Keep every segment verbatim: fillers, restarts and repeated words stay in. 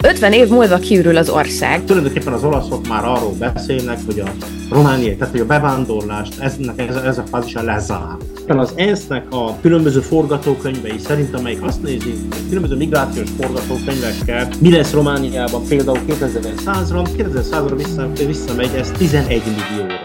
ötven év múlva kiürül az ország. Tulajdonképpen az olaszok már arról beszélnek, hogy a romániai, tehát hogy a bevándorlást eznek, ez, ez a fázisa lezár. Az ENSZ-nek a különböző forgatókönyvei szerint, amelyik azt nézi, különböző migrációs forgatókönyvekkel, mi lesz Romániában például kétezer-százra, kétezer-százra vissza, visszamegy ez tizenegy millióra.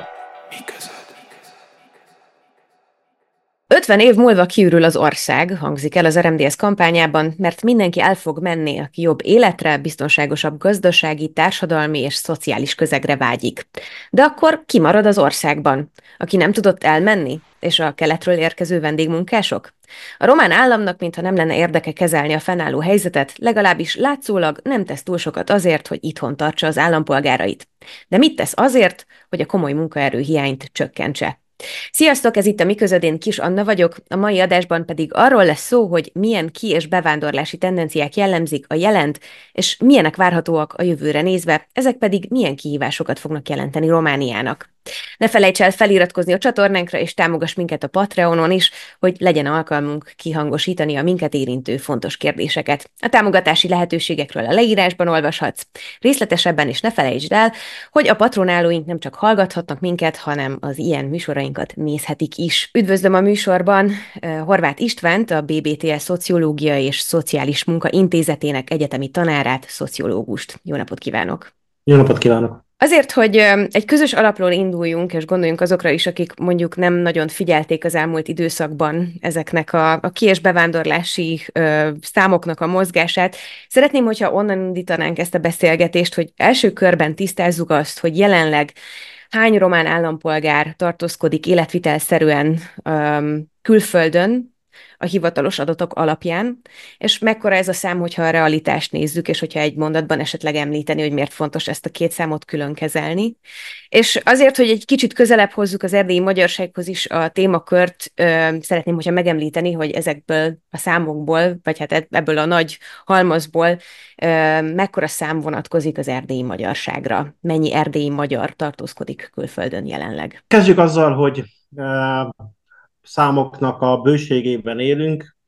ötven év múlva kiürül az ország, hangzik el az er em dé es kampányában, mert mindenki el fog menni, aki jobb életre, biztonságosabb gazdasági, társadalmi és szociális közegre vágyik. De akkor ki marad az országban? Aki nem tudott elmenni? És a keletről érkező vendégmunkások? A román államnak, mintha nem lenne érdeke kezelni a fennálló helyzetet, legalábbis látszólag nem tesz túl sokat azért, hogy itthon tartsa az állampolgárait. De mit tesz azért, hogy a komoly munkaerő hiányt csökkentse? Sziasztok, ez itt a Mi Közöd, Kis Anna vagyok, a mai adásban pedig arról lesz szó, hogy milyen ki- és bevándorlási tendenciák jellemzik a jelent, és milyenek várhatóak a jövőre nézve, ezek pedig milyen kihívásokat fognak jelenteni Romániának. Ne felejts el feliratkozni a csatornánkra, és támogass minket a Patreonon is, hogy legyen alkalmunk kihangosítani a minket érintő fontos kérdéseket. A támogatási lehetőségekről a leírásban olvashatsz. Részletesebben is ne felejtsd el, hogy a patronálóink nem csak hallgathatnak minket, hanem az ilyen műsorainkat nézhetik is. Üdvözlöm a műsorban Horváth Istvánt, a bé bé té es Szociológia és Szociális Munka Intézetének egyetemi tanárát, szociológust. Jó napot kívánok! Jó napot kívánok! Azért, hogy egy közös alapról induljunk, és gondoljunk azokra is, akik mondjuk nem nagyon figyelték az elmúlt időszakban ezeknek a, a ki- és bevándorlási ö, számoknak a mozgását, szeretném, hogyha onnan indítanánk ezt a beszélgetést, hogy első körben tisztázzuk azt, hogy jelenleg hány román állampolgár tartózkodik életvitelszerűen ö, külföldön, a hivatalos adatok alapján, és mekkora ez a szám, hogyha a realitást nézzük, és hogyha egy mondatban esetleg említeni, hogy miért fontos ezt a két számot külön kezelni. És azért, hogy egy kicsit közelebb hozzuk az erdélyi magyarsághoz is a témakört, szeretném, hogyha megemlíteni, hogy ezekből a számokból, vagy hát ebből a nagy halmazból mekkora szám vonatkozik az erdélyi magyarságra. Mennyi erdélyi magyar tartózkodik külföldön jelenleg? Kezdjük azzal, hogy számoknak a bőségében élünk,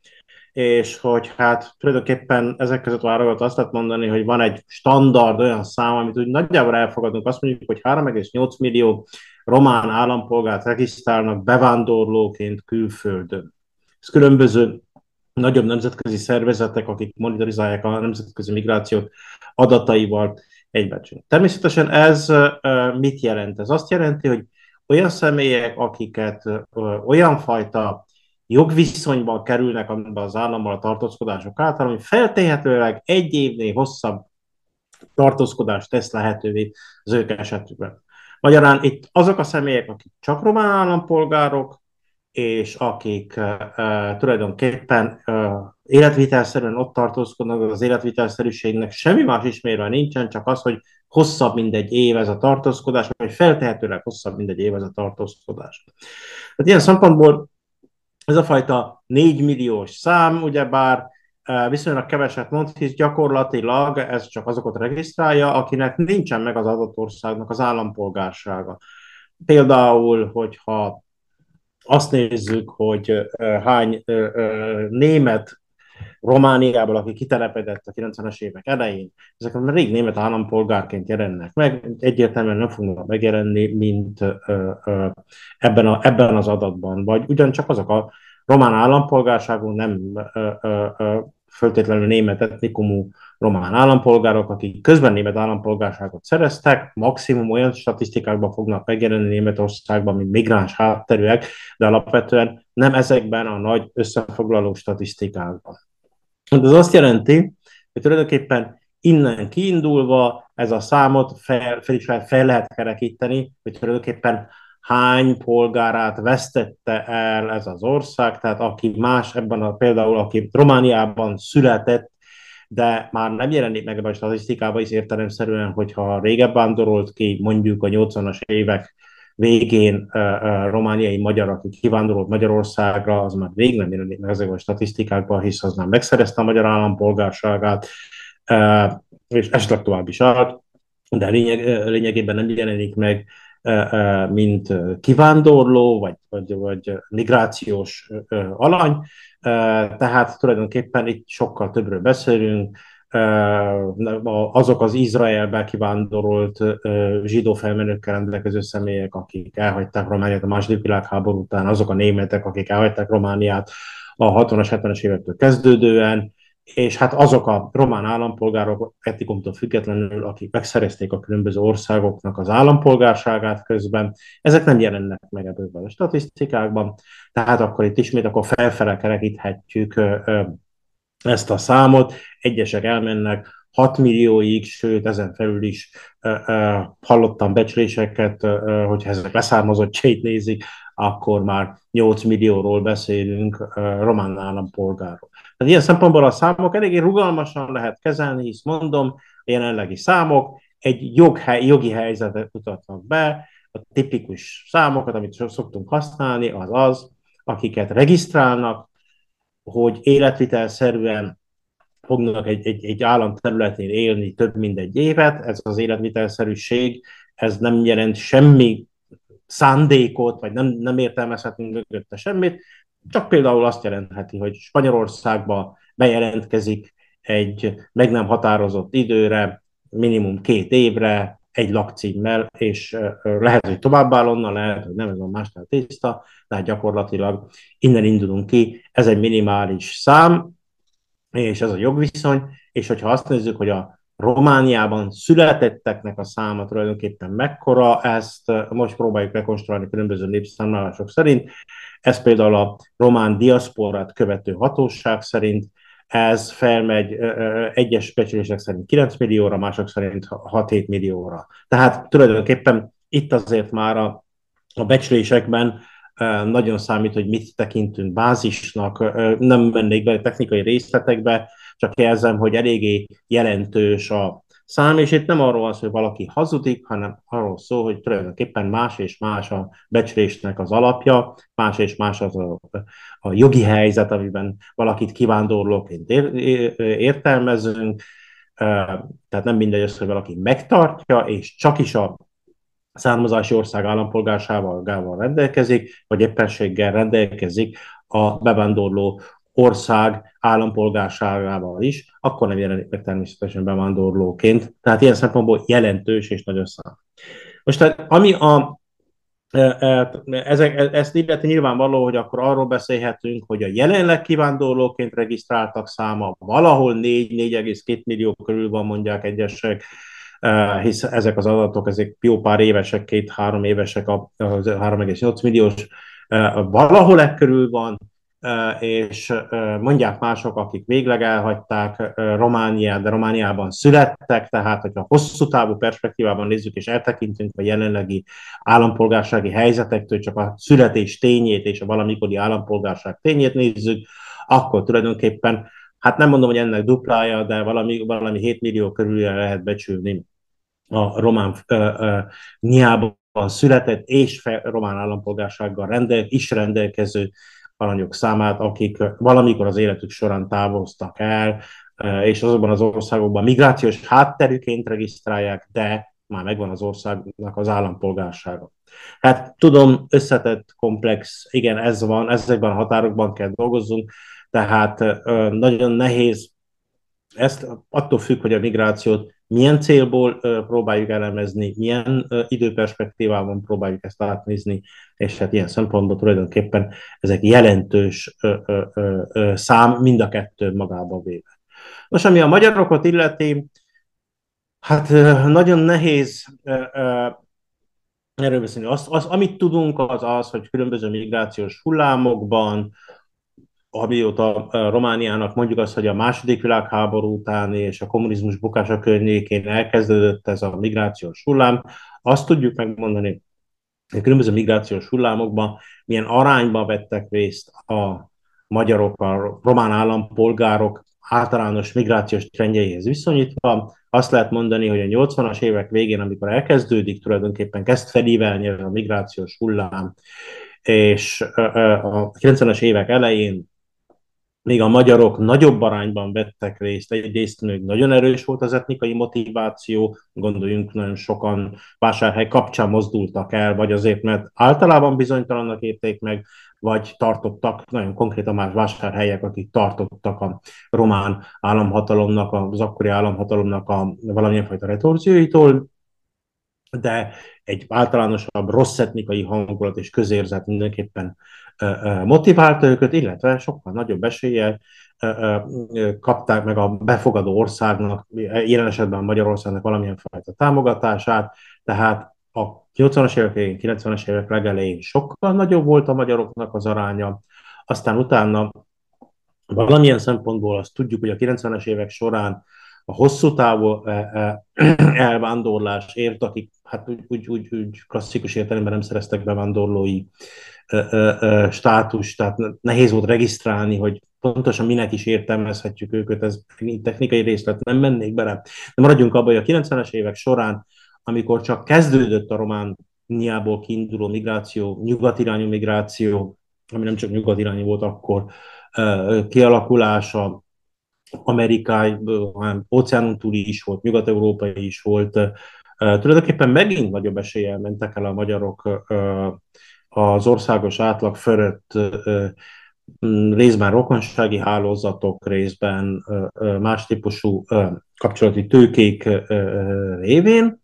és hogy hát tulajdonképpen ezek között válogat azt lehet mondani, hogy van egy standard olyan szám, amit úgy nagyjából elfogadunk, azt mondjuk, hogy három egész nyolc millió román állampolgárt regisztrálnak bevándorlóként külföldön. Ez különböző nagyobb nemzetközi szervezetek, akik monitorizálják a nemzetközi migrációt adataival egybecsülnek. Természetesen ez mit jelent? Ez azt jelenti, hogy olyan személyek, akiket ö, olyan fajta jogviszonyban kerülnek az állammal a tartózkodások által, ami feltéhetőleg egy évnél hosszabb tartózkodást tesz lehetővé az ők esetükben. Magyarán itt azok a személyek, akik csak román állampolgárok, és akik uh, uh, tulajdonképpen uh, életvitelszerűen ott tartózkodnak, az életvitelszerűségnek semmi más ismérve nincsen, csak az, hogy hosszabb, mint egy év ez a tartózkodás, vagy feltehetőleg hosszabb, mint egy év ez a tartózkodás. Tehát ilyen szempontból ez a fajta négy milliós szám, ugyebár uh, viszonylag keveset mond, hisz gyakorlatilag ez csak azokat regisztrálja, akinek nincsen meg az adott országnak az állampolgársága. Például, hogyha azt nézzük, hogy uh, hány uh, uh, német Romániából, aki kitelepedett a kilencvenes évek elején, ezek már rég német állampolgárként jelennek meg, egyértelműen nem fognak megjelenni, mint uh, uh, ebben, a, ebben az adatban, vagy ugyancsak azok a román állampolgárságú, nem uh, uh, föltétlenül német etnikumú román állampolgárok, akik közben német állampolgárságot szereztek, maximum olyan statisztikákban fognak megjelenni Németországban, mint migráns hátterűek, de alapvetően nem ezekben a nagy összefoglaló statisztikákban. Ez azt jelenti, hogy tulajdonképpen innen kiindulva ez a számot fel, fel, is lehet, fel lehet kerekíteni, hogy tulajdonképpen hány polgárát vesztette el ez az ország, tehát aki más ebben a, például aki Romániában született, de már nem jelenik meg ebben a statisztikában is értelemszerűen, hogyha régebb vándorolt ki, mondjuk a nyolcvanas évek végén uh, uh, romániai magyar, aki kivándorolt Magyarországra, az már rég nem jelenik meg ezekben a statisztikákban, hisz az már megszerezte a magyar állampolgárságát, uh, és esetleg tovább is állt, de lényeg, lényegében nem jelenik meg, uh, uh, mint kivándorló, vagy, vagy, vagy migrációs uh, alany, uh, tehát tulajdonképpen itt sokkal többről beszélünk, azok az Izraelbe kivándorolt zsidó felmenőkkel rendelkező személyek, akik elhagyták Romániát a második világháború után, azok a németek, akik elhagyták Romániát a hatvanas, hetvenes évektől kezdődően, és hát azok a román állampolgárok etnikumtól függetlenül, akik megszerezték a különböző országoknak az állampolgárságát közben, ezek nem jelennek meg ebben a statisztikákban, tehát akkor itt ismét akkor felfele kerekíthetjük ezt a számot, egyesek elmennek hat millióig, sőt ezen felül is uh, uh, hallottam becsléseket, uh, hogyha ezek leszármazottjait nézik, akkor már nyolc millióról beszélünk uh, román állampolgárról. Tehát ilyen szempontból a számok eléggé rugalmasan lehet kezelni, hisz mondom, a jelenlegi számok egy joghely, jogi helyzetet mutatnak be, a tipikus számokat, amit szoktunk használni, az az, akiket regisztrálnak, hogy életvitelszerűen fognak egy, egy, egy állam területén élni több mint egy évet, ez az életvitelszerűség, ez nem jelent semmi szándékot, vagy nem, nem értelmezhetünk mögötte semmit, csak például azt jelentheti, hogy Spanyolországba bejelentkezik egy meg nem határozott időre, minimum két évre, egy lakcímmel, és lehet, hogy továbbáll onnan, lehet, hogy nem, ez a másnál tiszta, de gyakorlatilag innen indulunk ki, ez egy minimális szám, és ez a jogviszony, és hogyha azt nézzük, hogy a Romániában születetteknek a száma tulajdonképpen mekkora, ezt most próbáljuk rekonstruálni különböző népszámlálások szerint. Ez például a román diaszporát követő hatóság szerint, ez felmegy egyes becslések szerint kilenc millióra, mások szerint hat-hét millióra. Tehát tulajdonképpen itt azért már a, a becslésekben nagyon számít, hogy mit tekintünk bázisnak, nem mennék be technikai részletekbe, csak jelzem, hogy eléggé jelentős a szám, és itt nem arról van szó, hogy valaki hazudik, hanem arról szól, hogy tulajdonképpen más és más a becslésnek az alapja, más és más az a, a jogi helyzet, amiben valakit kivándorlóként ér, értelmezünk, tehát nem mindegy az, hogy valaki megtartja, és csak is a származási ország állampolgárságával rendelkezik, vagy éppenséggel rendelkezik a bevándorló ország állampolgárságával is, akkor nem jelenik meg természetesen bevándorlóként. Tehát ilyen szempontból jelentős és nagy szám. Most tehát, ami a, ezek, ezt illeti nyilvánvaló, hogy akkor arról beszélhetünk, hogy a jelenleg kivándorlóként regisztráltak száma valahol négy-négy egész két millió körül van, mondják egyesek, hisz ezek az adatok, ezek jó pár évesek, két-három évesek, a három egész nyolc milliós, valahol e körül van, és mondják mások, akik végleg elhagyták Romániát, de Romániában születtek, tehát hogyha hosszú távú perspektívában nézzük, és eltekintünk a jelenlegi állampolgársági helyzetektől, csak a születés tényét és a valamikori állampolgárság tényét nézzük, akkor tulajdonképpen, hát nem mondom, hogy ennek duplája, de valami, valami hét millió körülre lehet becsülni a román nyában született és fe, román állampolgársággal rendel, is rendelkező aranyok számát, akik valamikor az életük során távoztak el, és azokban az országokban migrációs hátterüként regisztrálják, de már megvan az országnak az állampolgársága. Hát tudom, összetett, komplex, igen, ez van, ezekben a határokban kell dolgozzunk, tehát nagyon nehéz, ezt attól függ, hogy a migrációt milyen célból próbáljuk elemezni, milyen időperspektívában próbáljuk ezt átnézni, és hát ilyen szempontból tulajdonképpen ezek jelentős szám, mind a kettő magába véve. Most, ami a magyarokat illeti, hát nagyon nehéz erről beszélni. Az, az, amit tudunk, az az, hogy különböző migrációs hullámokban, amióta Romániának mondjuk azt, hogy a második világháború után és a kommunizmus bukása környékén elkezdődött ez a migrációs hullám, azt tudjuk megmondani, hogy különböző migrációs hullámokban milyen arányban vettek részt a magyarok, a román állampolgárok általános migrációs trendjeihez viszonyítva. Azt lehet mondani, hogy a nyolcvanas évek végén, amikor elkezdődik, tulajdonképpen kezd felívelni a migrációs hullám, és a kilencvenes évek elején még a magyarok nagyobb arányban vettek részt, egyrészt még nagyon erős volt az etnikai motiváció, gondoljunk, nagyon sokan vásárhely kapcsán mozdultak el, vagy azért, mert általában bizonytalannak érték meg, vagy tartottak, nagyon konkrétan más vásárhelyek, akik tartottak a román államhatalomnak, az akkori államhatalomnak a valamilyen fajta retorzióitól, de egy általánosabb rossz etnikai hangulat és közérzet mindenképpen motiválta őket, illetve sokkal nagyobb eséllyel kapták meg a befogadó országnak, jelen esetben Magyarországnak valamilyen fajta támogatását, tehát a nyolcvanas évek végén, kilencvenes évek legelején sokkal nagyobb volt a magyaroknak az aránya, aztán utána valamilyen szempontból azt tudjuk, hogy a kilencvenes évek során a hosszú távú elvándorlás ért, akik hát úgy, úgy, úgy, úgy klasszikus értelemben nem szereztek bevándorlói státus, tehát nehéz volt regisztrálni, hogy pontosan minek is értelmezhetjük őket, ez technikai részlet, nem mennék bele. De maradjunk abban, hogy a kilencvenes évek során, amikor csak kezdődött a Romániából kiinduló migráció, nyugatirányú migráció, ami nem csak nyugatirányú volt akkor, kialakulása, Amerikai, hanem óceánon túli is volt, nyugat-európai is volt. Tulajdonképpen megint nagyobb eséllyel mentek el a magyarok az országos átlag fölött, részben rokonsági hálózatok, részben más típusú kapcsolati tőkék révén.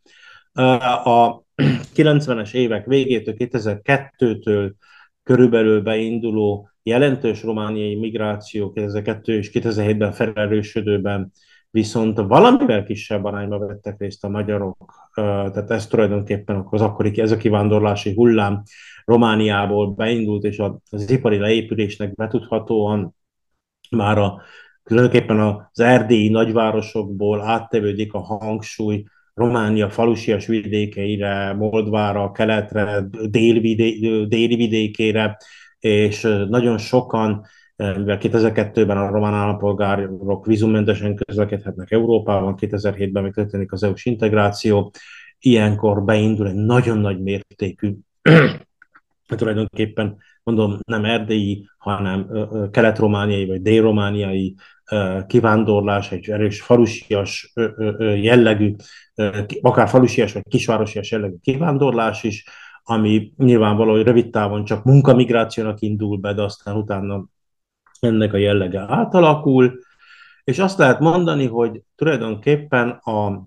A kilencvenes évek végétől, kétezer-kettőtől körülbelül beinduló jelentős romániai migráció kétezer-kettő és kétezer-hétben felerősödőben viszont valamivel kisebb arányban vettek részt a magyarok. Tehát ez tulajdonképpen az akkori ez a kivándorlási hullám Romániából beindult, és az ipari leépülésnek betudhatóan már a, tulajdonképpen az erdélyi nagyvárosokból áttevődik a hangsúly Románia falusias vidékeire, Moldvára, keletre, délvidé, déli vidékére, és nagyon sokan, mivel kétezer-kettőben a román állampolgárok vízummentesen közlekedhetnek Európában, kétezer-hétben még történik az é u-s integráció, ilyenkor beindul egy nagyon nagy mértékű, tulajdonképpen mondom, nem erdélyi, hanem kelet-romániai vagy dél-romániai kivándorlás, egy erős falusias jellegű, akár falusias vagy kisvárosias jellegű kivándorlás is, ami nyilvánvaló, hogy rövid távon csak munkamigrációnak indul be, de aztán utána ennek a jellege átalakul, és azt lehet mondani, hogy tulajdonképpen a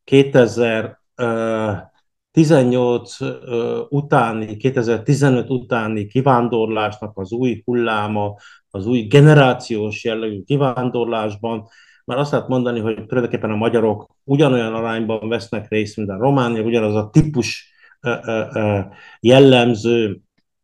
kétezer-tizennyolc utáni, kétezer-tizenöt utáni kivándorlásnak az új hulláma, az új generációs jellegű kivándorlásban, már azt lehet mondani, hogy tulajdonképpen a magyarok ugyanolyan arányban vesznek részt, mint a romániak, ugyanaz a típus jellemző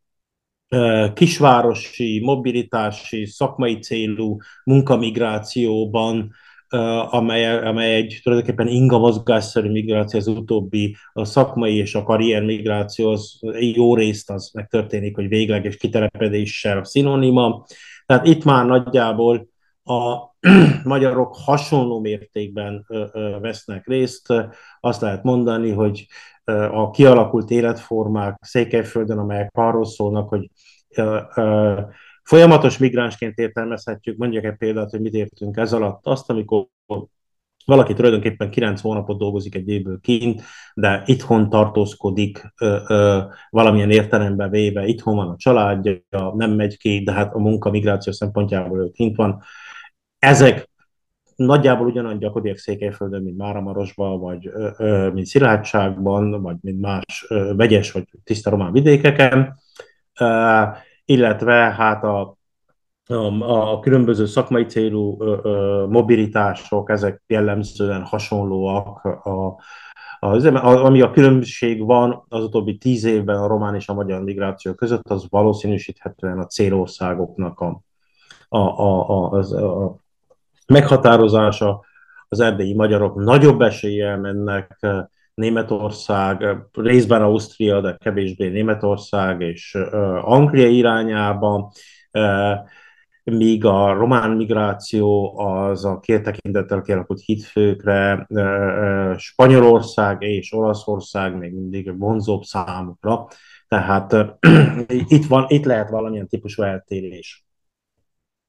kisvárosi, mobilitási, szakmai célú munkamigrációban, amely, amely egy tulajdonképpen ingamozgásszerű migráció, az utóbbi a szakmai és a karrier migráció, az jó részt az megtörténik, hogy végleges kitelepedéssel szinonima. Tehát itt már nagyjából a magyarok hasonló mértékben vesznek részt. Azt lehet mondani, hogy a kialakult életformák Székelyföldön, amelyek arról szólnak, hogy folyamatos migránsként értelmezhetjük, mondjak egy példát, hogy mit értünk ez alatt, azt, amikor valaki tulajdonképpen kilenc hónapot dolgozik egy évből kint, de itthon tartózkodik ö, ö, valamilyen értelemben véve, itthon van a családja, nem megy ki, de hát a munka migráció szempontjából ő kint van. Ezek nagyjából ugyanolyan gyakoriak Székelyföldön, mint Máramarosban, vagy ö, ö, mint Szilágyságban, vagy mint más ö, vegyes vagy tiszta román vidékeken, ö, illetve hát a A, a különböző szakmai célú ö, ö, mobilitások, ezek jellemzően hasonlóak. A, az, ami a különbség van az utóbbi tíz évben a román és a magyar migráció között, az valószínűsíthetően a célországoknak a, a, a, a, az, a meghatározása. Az erdélyi magyarok nagyobb eséllyel mennek Németország, részben Ausztria, de kevésbé Németország és Anglia irányába, míg a román migráció az a két tekintettel kialakult hídfőkre, Spanyolország és Olaszország még mindig vonzóbb számukra. Tehát itt, van, itt lehet valamilyen típusú eltérés.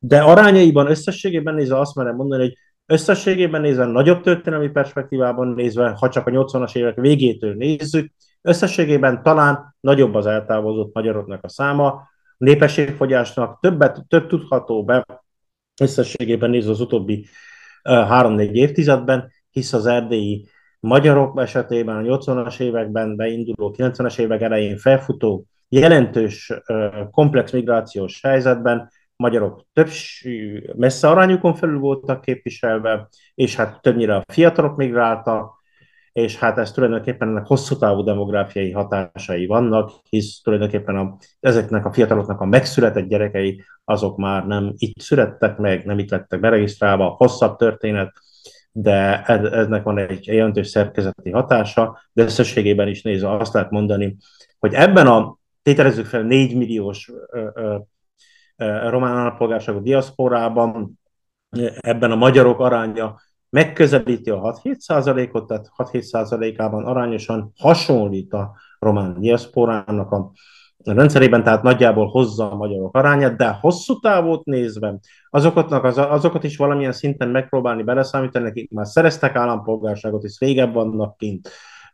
De arányaiban összességében nézve azt merem mondani, hogy összességében nézve, nagyobb történelmi perspektívában nézve, ha csak a nyolcvanas évek végétől nézzük, összességében talán nagyobb az eltávozott magyaroknak a száma, a népességfogyásnak többet, több tudható be összességében nézve az utóbbi három-négy évtizedben, hisz az erdélyi magyarok esetében a nyolcvanas években beinduló, kilencvenes évek elején felfutó, jelentős komplex migrációs helyzetben magyarok több messze arányukon felül voltak képviselve, és hát többnyire a fiatalok migráltak, és hát ez tulajdonképpen ennek hosszú távú demográfiai hatásai vannak, hisz tulajdonképpen a, ezeknek a fiataloknak a megszületett gyerekei, azok már nem itt születtek meg, nem itt lettek beregisztrálva, hosszabb történet, de ennek van egy jelentős szerkezeti hatása, de összességében is nézve azt lehet mondani, hogy ebben a, tételezzük fel, négy milliós ö, ö, ö, román állampolgárságú diaszporában, ebben a magyarok aránya megközelíti a hat-hét százalékot, tehát hat-hét százalékában arányosan hasonlít a román diaszporának a rendszerében, tehát nagyjából hozza a magyarok arányát, de hosszú távot nézve azokatnak, az, azokat is valamilyen szinten megpróbálni beleszámítani, akik már szereztek állampolgárságot, és régebb vannak kint,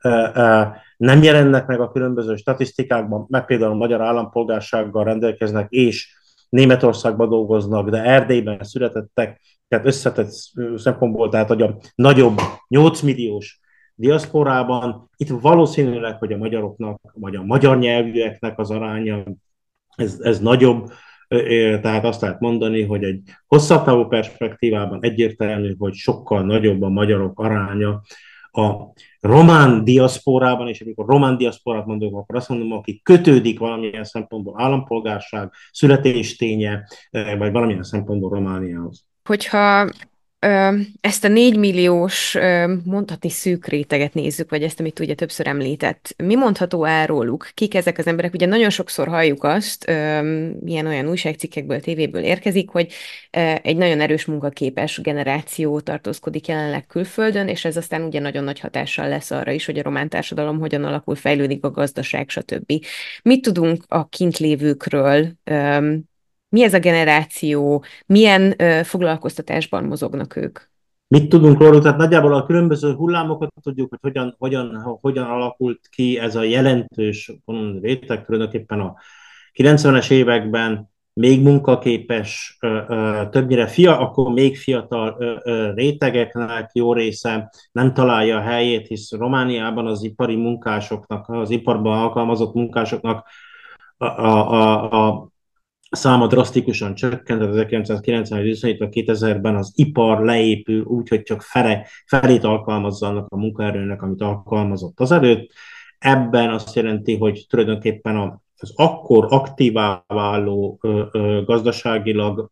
nem jelennek meg a különböző statisztikákban, meg például a magyar állampolgársággal rendelkeznek, és Németországban dolgoznak, de Erdélyben születettek, tehát összetett szempontból, tehát hogy a nagyobb nyolc milliós diaszporában, itt valószínűleg, hogy a magyaroknak, vagy a magyar nyelvűeknek az aránya, ez, ez nagyobb, tehát azt lehet mondani, hogy egy hosszabb távú perspektívában egyértelmű, hogy sokkal nagyobb a magyarok aránya a román diaszporában, és amikor román diaszporát mondok, akkor azt mondom, aki kötődik valamilyen szempontból állampolgárság, születésténye, vagy valamilyen szempontból Romániához. Hogyha ö, ezt a négymilliós ö, mondhatni szűk réteget nézzük, vagy ezt, amit ugye többször említett, mi mondható el róluk? Kik ezek az emberek? Ugye nagyon sokszor halljuk azt, ilyen-olyan újságcikkekből, tévéből érkezik, hogy ö, egy nagyon erős munkaképes generáció tartózkodik jelenleg külföldön, és ez aztán ugye nagyon nagy hatással lesz arra is, hogy a román társadalom hogyan alakul, fejlődik a gazdaság, stb. Mit tudunk a kintlévőkről? Ö, Mi ez a generáció? Milyen ö, foglalkoztatásban mozognak ők? Mit tudunk róluk? Tehát nagyjából a különböző hullámokat tudjuk, hogy hogyan, hogyan, hogyan alakult ki ez a jelentős réteg, tulajdonképpen a kilencvenes években még munkaképes, többnyire fia, akkor még fiatal rétegeknek jó része nem találja a helyét, hisz Romániában az ipari munkásoknak, az iparban alkalmazott munkásoknak a, a, a, a száma drasztikusan csökkent, az ezerkilencszázkilencvenben viszonyítva kétezerben az ipar leépül úgy, hogy csak fele, felét alkalmazza annak a munkaerőnek, amit alkalmazott azelőtt. Ebben azt jelenti, hogy tulajdonképpen az akkor aktívá váló ö, ö, gazdaságilag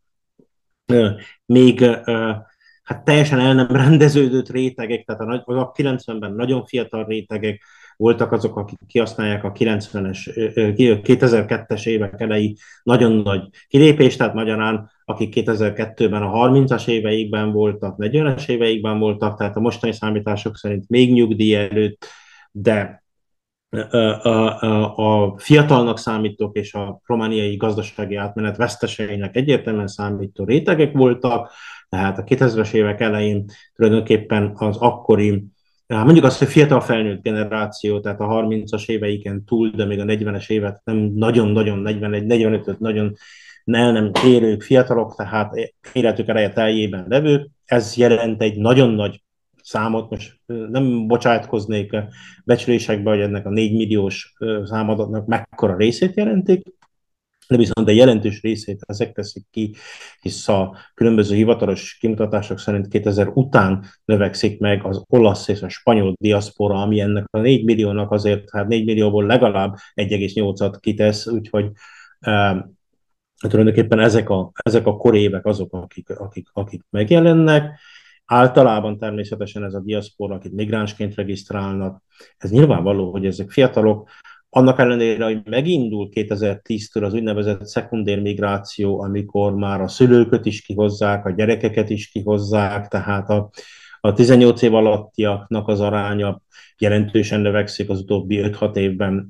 ö, még ö, hát teljesen el nem rendeződött rétegek, tehát a, a kilencvenben nagyon fiatal rétegek voltak azok, akik kihasználják a kilencvenes, kétezer-kettes évek elejé nagyon nagy kilépést, tehát magyarán, akik kétezer-kettőben a harmincas éveikben voltak, negyvenes éveikben voltak, tehát a mostani számítások szerint még nyugdíj előtt, de a, a, a fiatalnak számítók és a romániai gazdasági átmenet veszteseinek egyértelműen számító rétegek voltak, tehát a kétezres évek elején tulajdonképpen az akkori, mondjuk azt, hogy fiatal felnőtt generáció, tehát a harmincas éveiken túl, de még a negyvenes évet nem nagyon-nagyon, negyvenegy negyvenötöt nagyon el nem érők fiatalok, tehát életük ereje teljében levők, ez jelent egy nagyon nagy számot, most nem bocsátkoznék a becslésekbe, hogy ennek a négy milliós számadatnak mekkora részét jelentik, de viszont a jelentős részét ezek teszik ki, hisz a különböző hivatalos kimutatások szerint kétezer után növekszik meg az olasz és a spanyol diaszpora, ami ennek a négy milliónak azért, hát négy millióból legalább egy egész nyolcat kitesz, úgyhogy e, tulajdonképpen ezek a, ezek a korévek azok, akik, akik, akik megjelennek. Általában természetesen ez a diaszpora, akit migránsként regisztrálnak, ez nyilvánvaló, hogy ezek fiatalok, annak ellenére, hogy megindul kétezer-tíztől az úgynevezett szekundér migráció, amikor már a szülőket is kihozzák, a gyerekeket is kihozzák, tehát a, a tizennyolc év alattiaknak az aránya jelentősen növekszik az utóbbi öt-hat évben,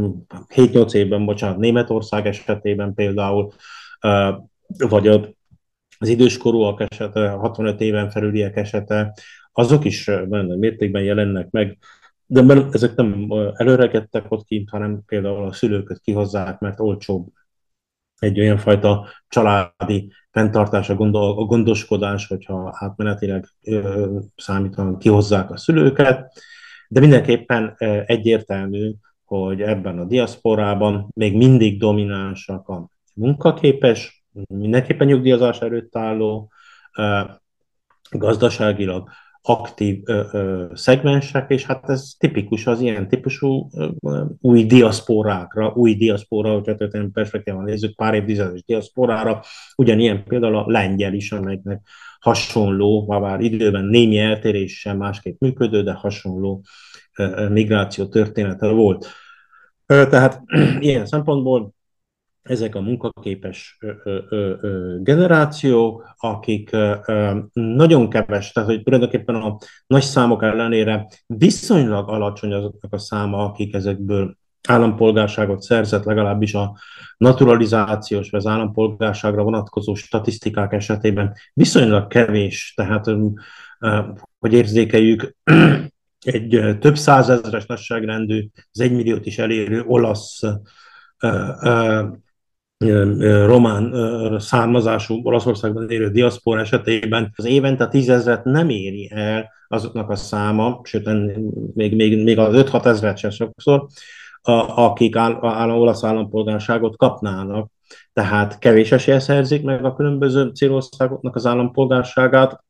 hét-nyolc évben, bocsánat, Németország esetében például, vagy a az időskorúak esete, hatvanöt éven felüliek esete, azok is nagyon nagy mértékben jelennek meg, de ezek nem előregedtek ott kint, hanem például a szülőket kihozzák, mert olcsóbb egy olyan fajta családi fenntartás, a, gondol, a gondoskodás, hogyha átmenetileg ö, számítanak, kihozzák a szülőket, de mindenképpen ö, egyértelmű, hogy ebben a diaszporában még mindig dominánsak a munkaképes, mindenképpen nyugdíjazás előtt álló, ö, gazdaságilag aktív ö, ö, szegmensek, és hát ez tipikus az ilyen típusú ö, ö, új diaszporákra, új diaszpora, hogyha történelmi perspektívában nézzük, pár évtizedes diaszporára, ugyanilyen például a lengyel is, amelynek hasonló, bár időben némi eltéréssel másképp működő, de hasonló ö, ö, migráció története volt. Ö, tehát ilyen szempontból ezek a munkaképes ö, ö, ö, generációk, akik ö, ö, nagyon keves, tehát hogy tulajdonképpen a nagy számok ellenére viszonylag alacsony azoknak a száma, akik ezekből állampolgárságot szerzett, legalábbis a naturalizációs vagy az állampolgárságra vonatkozó statisztikák esetében viszonylag kevés, tehát ö, ö, hogy érzékeljük, egy több százezres nagyságrendű, az egymilliót is elérő olasz ö, ö, román származású Olaszországban élő diaszpora esetében az évente tízezret nem éri el azoknak a száma, sőt, még, még, még az öt-hat ezret sem sokszor, a, akik áll, áll, olasz állampolgárságot kapnának. Tehát kevés esélye szerzik meg a különböző célországoknak az állampolgárságát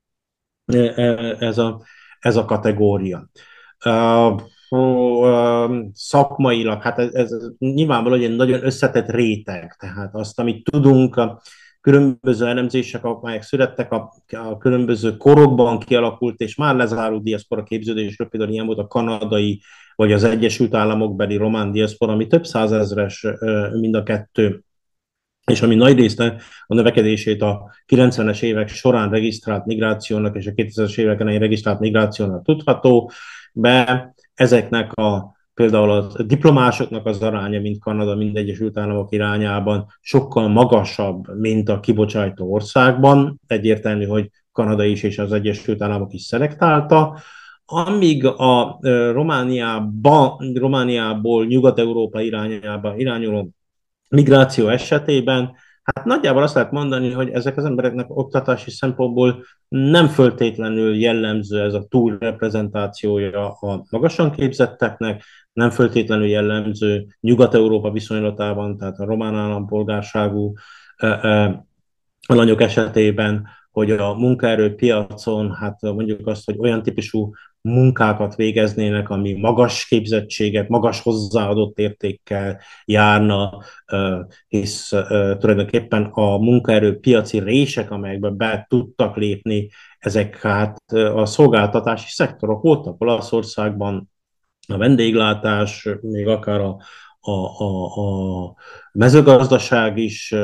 ez a, ez a kategória. Uh, uh, szakmailag, hát ez, ez nyilvánvalóan egy nagyon összetett réteg, tehát azt, amit tudunk, a különböző elemzések, amelyek születtek a, a különböző korokban kialakult, és már lezárult diaszpora képződésről, például ilyen volt a kanadai, vagy az Egyesült Államokbeli román diaszpora, ami több százezres mind a kettő, és ami nagy részt a növekedését a kilencvenes évek során regisztrált migrációnak és a kétezres évek elején regisztrált migrációnak tudható, be ezeknek a például a diplomásoknak az aránya, mint Kanada, mind Egyesült Államok irányában sokkal magasabb, mint a kibocsátó országban. Egyértelmű, hogy Kanada is és az Egyesült Államok is szelektálta. Amíg a Romániában, Romániából Nyugat-Európa irányába irányuló migráció esetében, hát nagyjából azt lehet mondani, hogy ezek az embereknek oktatási szempontból nem föltétlenül jellemző ez a túlreprezentációja a magasan képzetteknek, nem föltétlenül jellemző Nyugat-Európa viszonylatában, tehát a román állampolgárságú alanyok esetében, hogy a munkaerőpiacon, hát mondjuk azt, hogy olyan típusú munkákat végeznének, ami magas képzettséget, magas hozzáadott értékkel járna, hisz tulajdonképpen a munkaerőpiaci rések, amelyekbe be tudtak lépni, ezek hát a szolgáltatási szektorok voltak Olaszországban, a vendéglátás, még akár a, a, a, a mezőgazdaság is,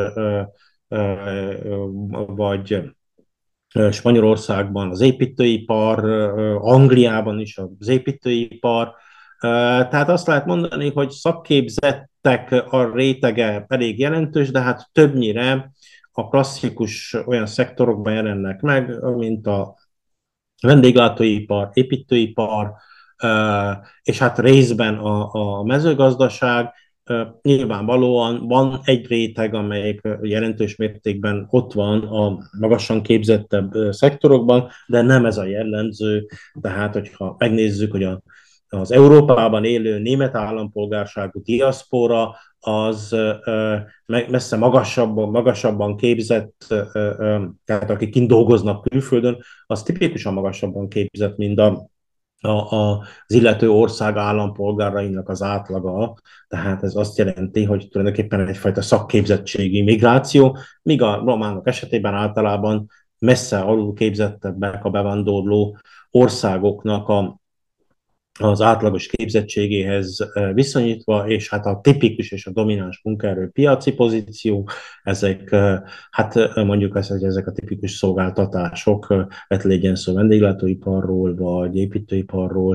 vagy Spanyolországban az építőipar, Angliában is az építőipar. Tehát azt lehet mondani, hogy szakképzettek a rétege elég jelentős, de hát többnyire a klasszikus olyan szektorokban jelennek meg, mint a vendéglátóipar, építőipar, és hát részben a, a mezőgazdaság. Nyilvánvalóan van egy réteg, amelyik jelentős mértékben ott van a magasan képzettebb szektorokban, de nem ez a jellemző. Tehát, hogyha megnézzük, hogy a, az Európában élő német állampolgárságú diaszpora, az messze magasabban, magasabban képzett, tehát akik kint dolgoznak külföldön, az tipikusan magasabban képzett, mint a A, a, az illető ország állampolgárainak az átlaga, tehát ez azt jelenti, hogy tulajdonképpen egyfajta szakképzettségi migráció, míg a románok esetében általában messze alul képzettebbek a bevándorló országoknak a, az átlagos képzettségéhez viszonyítva, és hát a tipikus és a domináns munkaerő piaci pozíció, ezek, hát mondjuk ez, hogy ezek a tipikus szolgáltatások, lehet legyen szó vendéglátóiparról, vagy építőiparról,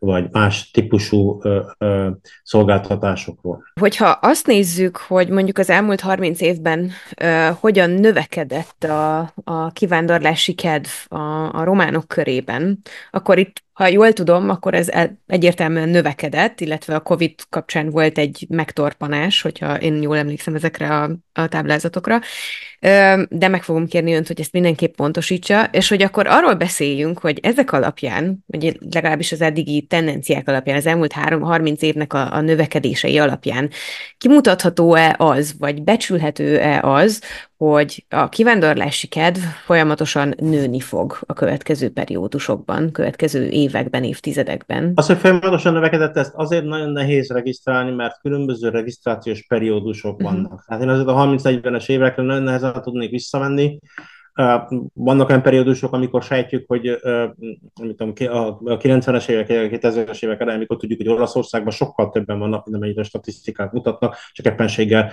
vagy más típusú ö, ö, szolgáltatásokról. Hogyha azt nézzük, hogy mondjuk az elmúlt harminc évben uh, hogyan növekedett a, a kivándorlási kedv a, a románok körében, akkor itt, ha jól tudom, akkor ez el- egyértelműen növekedett, illetve a COVID kapcsán volt egy megtorpanás, hogyha én jól emlékszem ezekre a, a táblázatokra. De meg fogom kérni önt, hogy ezt mindenképp pontosítsa, és hogy akkor arról beszéljünk, hogy ezek alapján, vagy legalábbis az eddigi tendenciák alapján, az elmúlt három, harminc évnek a, a növekedései alapján kimutatható-e az, vagy becsülhető-e az, hogy a kivándorlási kedv folyamatosan nőni fog a következő periódusokban, következő években, évtizedekben? Az, hogy folyamatosan növekedett, ezt azért nagyon nehéz regisztrálni, mert különböző regisztrációs periódusok Uh-huh. vannak. Hát én azért a harminc-negyvenes évekre nagyon nehezen tudnék visszamenni. Vannak olyan periódusok, amikor sejtjük, hogy mit tudom, a kilencvenes évek, kétezres évek elején, amikor tudjuk, hogy Olaszországban sokkal többen vannak, mint amennyire statisztikák mutatnak, csak eppenséggel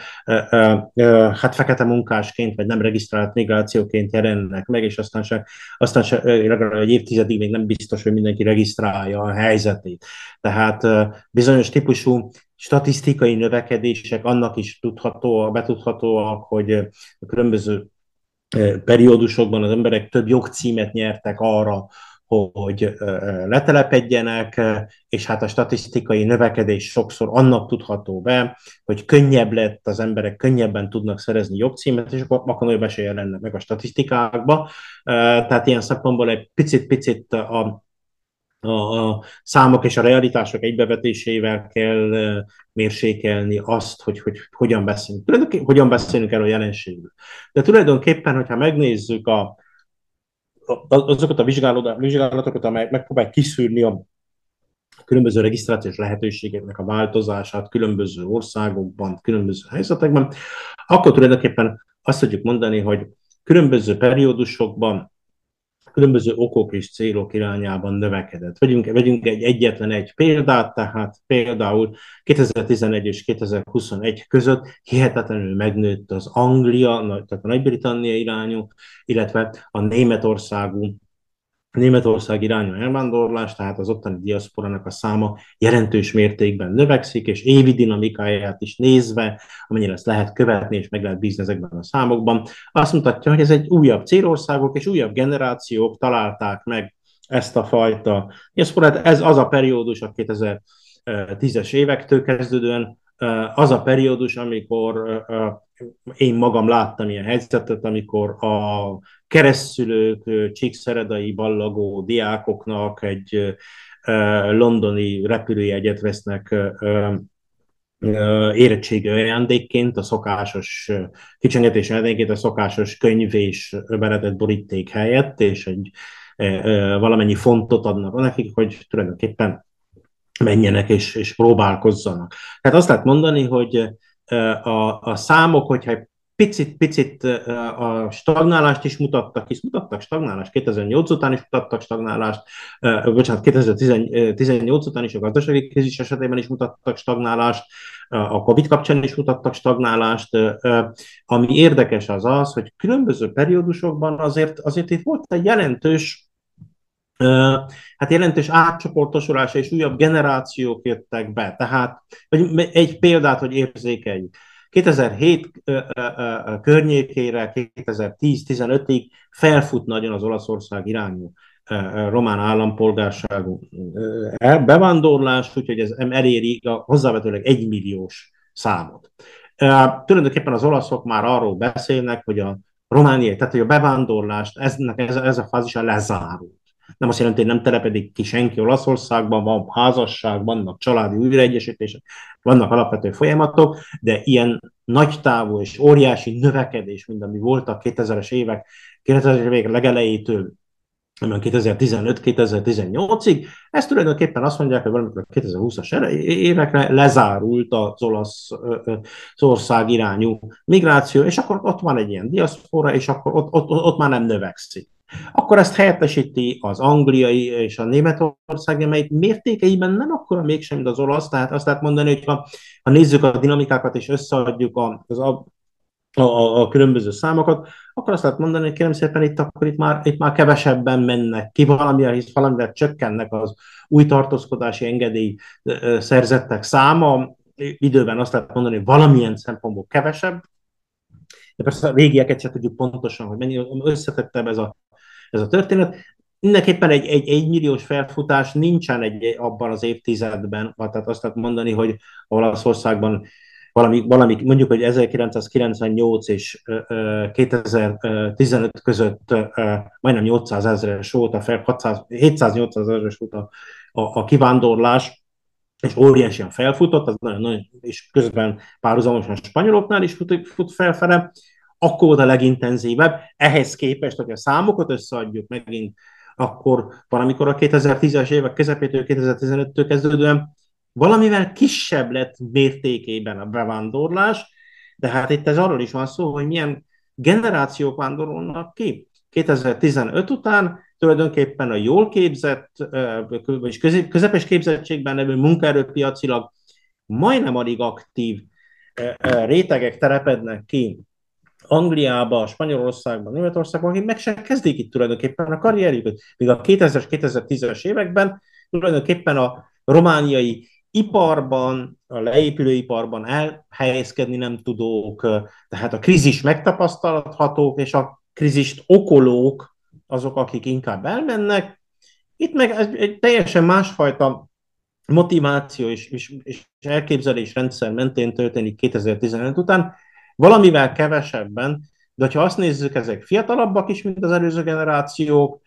hát fekete munkásként, vagy nem regisztrált migrációként jelennek meg, és aztán se, aztán se legalább egy évtizedig még nem biztos, hogy mindenki regisztrálja a helyzetét. Tehát bizonyos típusú statisztikai növekedések annak is tudható, betudhatóak, hogy a különböző periódusokban az emberek több jogcímet nyertek arra, hogy letelepedjenek, és hát a statisztikai növekedés sokszor annak tudható be, hogy könnyebb lett, az emberek könnyebben tudnak szerezni jogcímet, és akkor nagyobb esélye lenne meg a statisztikákba. Tehát ilyen szempontból egy picit-picit a a, a számok és a realitások egybevetésével kell mérsékelni azt, hogy, hogy hogyan beszélünk. Tulajdonképpen hogyan beszélünk erről a jelenségről. De tulajdonképpen, hogyha megnézzük a, a, azokat a vizsgálatokat, amelyek megpróbálják kiszűrni a különböző regisztrációs lehetőségeknek a változását különböző országokban, különböző helyzetekben, akkor tulajdonképpen azt tudjuk mondani, hogy különböző periódusokban különböző okok és célok irányában növekedett. Vegyünk, vegyünk egy egyetlen egy példát, tehát például kétezer-tizenegy és kétezer-huszonegy között hihetetlenül megnőtt az Anglia, tehát a Nagy-Britannia irányú, illetve a Németországú Németország irányú elvándorlás, tehát az ottani diaszporának a száma jelentős mértékben növekszik, és évi dinamikáját is nézve, amennyire ezt lehet követni, és meg lehet bízni ezekben a számokban, azt mutatja, hogy ez egy újabb célországok és újabb generációk találták meg ezt a fajta diaszporát. Ez az a periódus a kétezer-tízes évektől kezdődően, az a periódus, amikor én magam láttam ilyen helyzetet, amikor a keresztszülők csíkszeredai ballagó diákoknak egy londoni repülőjegyet vesznek érettségi ajándékként, a szokásos kicsengetés ajándékként, a szokásos könyv és beletett boríték helyett, és egy valamennyi fontot adnak nekik, hogy tulajdonképpen menjenek és, és próbálkozzanak. Tehát azt lehet mondani, hogy a, a számok, hogyha picit-picit a stagnálást is mutattak, hisz mutattak stagnálást, kétezer-nyolc után is mutattak stagnálást, bocsánat, kétezer-tizennyolc után is a gazdasági krízis esetében is mutattak stagnálást, a Covid kapcsán is mutattak stagnálást. Ami érdekes az az, hogy különböző periódusokban azért, azért itt volt egy jelentős hát jelentős átcsoportosulása és újabb generációk jöttek be. Tehát egy példát, hogy érzékeljük. kétezer-hét környékére, kétezer-tíz-tizenötig felfut nagyon az Olaszország irányú román állampolgárságú bevándorlás, úgyhogy ez eléri a hozzávetőleg egymilliós számot. Tulajdonképpen az olaszok már arról beszélnek, hogy a romániai, tehát hogy a bevándorlást, eznek, ez, ez a fázisa lezárult. Nem azt jelenti, hogy nem telepedik ki senki Olaszországban, van házasság, vannak családi újraegyesítések, vannak alapvető folyamatok, de ilyen nagy távú és óriási növekedés, mint ami volt a kétezres évek, kétezres évek legelejétől kétezer-tizenöt-kétezer-tizennyolcig, ez tulajdonképpen azt mondják, hogy valamikor a kétezer-húszas évekre lezárult az olasz az ország irányú migráció, és akkor ott van egy ilyen diaszpora, és akkor ott, ott, ott már nem növekszik. Akkor ezt helyettesíti az angliai és a Németország, amelyik mértékeiben nem akkora mégsem, mint az olasz, tehát azt lehet mondani, hogy ha, ha nézzük a dinamikákat és összeadjuk az a, a, a különböző számokat, akkor azt lehet mondani, hogy kérem szépen itt akkor itt már, itt már kevesebben mennek ki valamire, hisz valamivel csökkennek az új tartózkodási engedély szerzettek száma, időben azt lehet mondani, hogy valamilyen szempontból kevesebb, de persze a régieket sem tudjuk pontosan, hogy mennyi összetettebb ez a, ez a történet. Mindenképpen egy, egy egymilliós felfutás nincsen egy, abban az évtizedben, tehát azt lehet mondani, hogy Olaszországban valami, valami mondjuk, hogy ezerkilencszázkilencvennyolc és kétezer-tizenöt között majdnem nyolcszáz ezres volt a fel, hétszáz-nyolcszáz ezres volt a, a, a kivándorlás, és óriásian felfutott, az nagyon, nagyon, és közben párhuzamosan a spanyoloknál is fut, fut felfele, akkor volt a legintenzívebb. Ehhez képest, hogy a számokat összeadjuk megint, akkor valamikor a kétezer-tízes évek közepétől kétezer-tizenöttől kezdődően valamivel kisebb lett mértékében a bevándorlás, de hát itt ez arról is van szó, hogy milyen generációk vándorolnak ki. kétezer-tizenöt után tulajdonképpen a jól képzett, vagy közepes képzettségben levő munkaerőpiacilag majdnem alig aktív rétegek telepednek ki Angliába, Spanyolországban, Németországban, akik meg sem kezdik itt tulajdonképpen a karrierjüket. Míg a kétezres, kétezer-tízes években tulajdonképpen a romániai iparban, a leépülőiparban elhelyezkedni nem tudók, tehát a krízis megtapasztalhatók, és a krízist okolók azok, akik inkább elmennek. Itt meg egy teljesen másfajta motiváció és, és, és elképzelésrendszer mentén történik kétezer-tizenöt után, valamivel kevesebben, de ha azt nézzük, ezek fiatalabbak is, mint az előző generációk,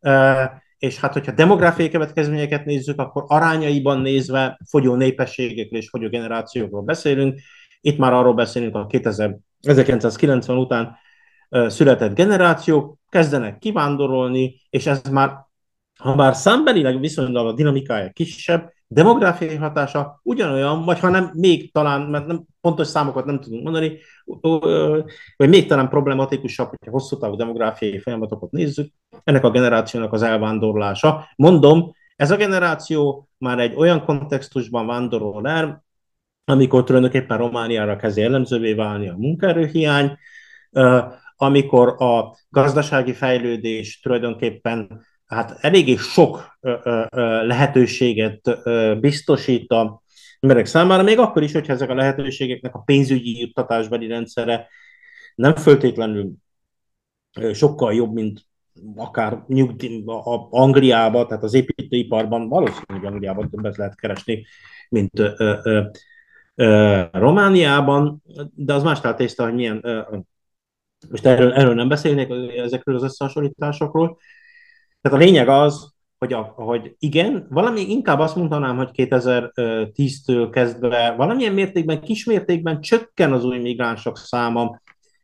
és hát, hogyha demográfiai következményeket nézzük, akkor arányaiban nézve fogyó népességekről és fogyó generációkról beszélünk. Itt már arról beszélünk, a ezerkilencszázkilencven után született generációk kezdenek kivándorolni, és ez már, ha már számbelileg viszonylag a dinamikája kisebb, demográfiai hatása ugyanolyan, vagy ha nem, még talán, mert nem, pontos számokat nem tudunk mondani, vagy még talán problematikusabb, hogyha hosszú távú demográfiai folyamatokat nézzük, ennek a generációnak az elvándorlása. Mondom, ez a generáció már egy olyan kontextusban vándorol el, amikor tulajdonképpen Romániára kezd jellemzővé válni a munkaerőhiány, amikor a gazdasági fejlődés tulajdonképpen hát eléggé sok lehetőséget biztosít a emberek számára, még akkor is, hogyha ezek a lehetőségeknek a pénzügyi juttatásbeli rendszere nem föltétlenül sokkal jobb, mint akár nyugdíj, a Angliában, tehát az építőiparban valószínűleg Angliában többet lehet keresni, mint ö, ö, ö, Romániában, de az más tészta, hogy milyen, ö, most erről, erről nem beszélnék, ezekről az összehasonlításokról. Tehát a lényeg az, hogy, a, hogy igen, valami inkább azt mondanám, hogy kétezer-tíztől kezdve valamilyen mértékben, kismértékben csökken az új migránsok száma.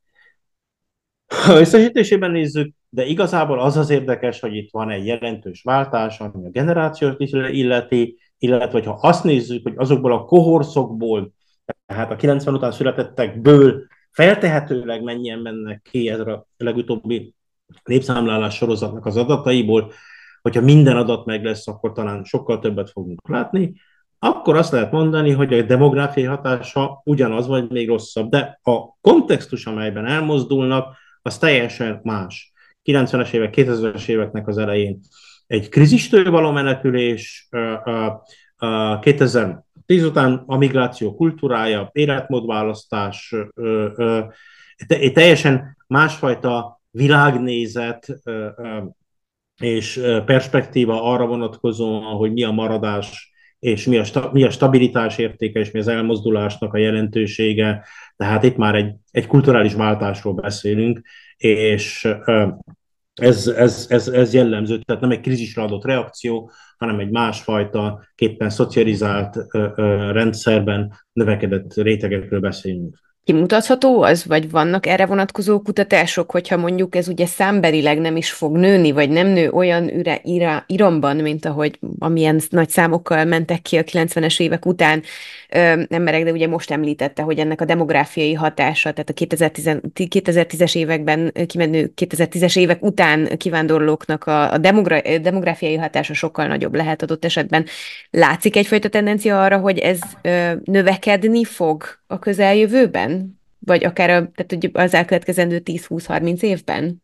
Ha összesítésében nézzük, de igazából az az érdekes, hogy itt van egy jelentős váltás, ami a generációt illeti, illetve ha azt nézzük, hogy azokból a kohorszokból, tehát a kilencven után születettekből feltehetőleg mennyien mennek ki ez a legutóbbi népszámlálás sorozatnak az adataiból, hogyha minden adat meg lesz, akkor talán sokkal többet fogunk látni, akkor azt lehet mondani, hogy a demográfiai hatása ugyanaz, vagy még rosszabb, de a kontextus, amelyben elmozdulnak, az teljesen más. kilencvenes évek, kétezres éveknek az elején egy krízistől való menekülés, kétezer-tíz után a migráció kultúrája, életmódválasztás, egy teljesen másfajta világnézet és perspektíva arra vonatkozóan, hogy mi a maradás, és mi a, mi a stabilitás értéke, és mi az elmozdulásnak a jelentősége. Tehát itt már egy, egy kulturális váltásról beszélünk, és ez, ez, ez, ez jellemző, tehát nem egy krízisre adott reakció, hanem egy másfajta, képpen szocializált rendszerben növekedett rétegekről beszélünk. Kimutatható az, vagy vannak erre vonatkozó kutatások, hogyha mondjuk ez ugye számbelileg nem is fog nőni, vagy nem nő olyan üre, ira, iramban, mint ahogy amilyen nagy számokkal mentek ki a kilencvenes évek után ö, emberek, de ugye most említette, hogy ennek a demográfiai hatása, tehát a kétezer-tíz, kétezer-tízes években kimenő, kétezer-tízes évek után kivándorlóknak a, a demogra, demográfiai hatása sokkal nagyobb lehet adott esetben. Látszik egyfajta tendencia arra, hogy ez ö, növekedni fog a közeljövőben? vagy akár a, tehát, hogy az elkövetkezendő tíz-húsz-harminc évben?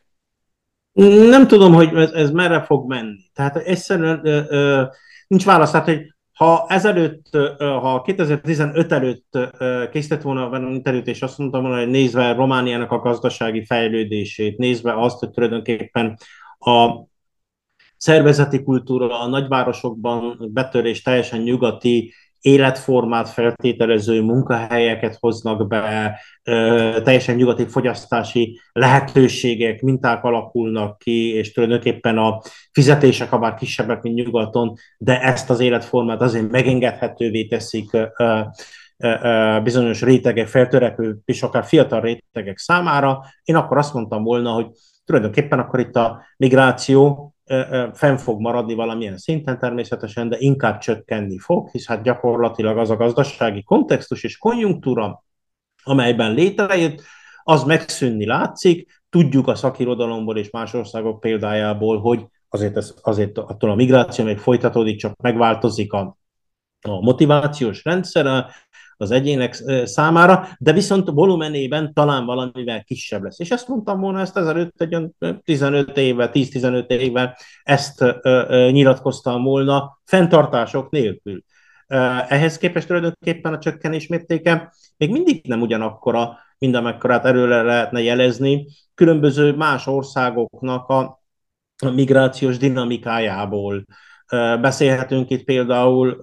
Nem tudom, hogy ez, ez merre fog menni. Tehát egyszerűen ö, ö, nincs válasz. Tehát, hogy ha ezelőtt, ö, ha kétezer-tizenöt előtt ö, készített volna velem interjút, és azt mondtam volna, hogy nézve Romániának a gazdasági fejlődését, nézve azt, hogy tulajdonképpen a szervezeti kultúra a nagyvárosokban betörés teljesen nyugati életformát feltételező munkahelyeket hoznak be, teljesen nyugati fogyasztási lehetőségek, minták alakulnak ki, és tulajdonképpen a fizetések, ha bár kisebbek, mint nyugaton, de ezt az életformát azért megengedhetővé teszik bizonyos rétegek, feltörekvő és akár fiatal rétegek számára. Én akkor azt mondtam volna, hogy tulajdonképpen akkor itt a migráció fenn fog maradni valamilyen szinten természetesen, de inkább csökkenni fog, hisz hát gyakorlatilag az a gazdasági kontextus és konjunktúra, amelyben létrejött, az megszűnni látszik. Tudjuk a szakirodalomból és más országok példájából, hogy azért, ez, azért attól a migráció még folytatódik, csak megváltozik a, a motivációs rendszer az egyének számára, de viszont volumenében talán valamivel kisebb lesz. És ezt mondtam volna, ezt ezelőtt egy tizenöt évvel, tíz-tizenöt évvel ezt ö, ö, nyilatkoztam volna fenntartások nélkül. Ehhez képest tulajdonképpen a csökkenés mértéke még mindig nem ugyanakkora, mint amekkorát előre lehetne jelezni. Különböző más országoknak a migrációs dinamikájából. Beszélhetünk itt például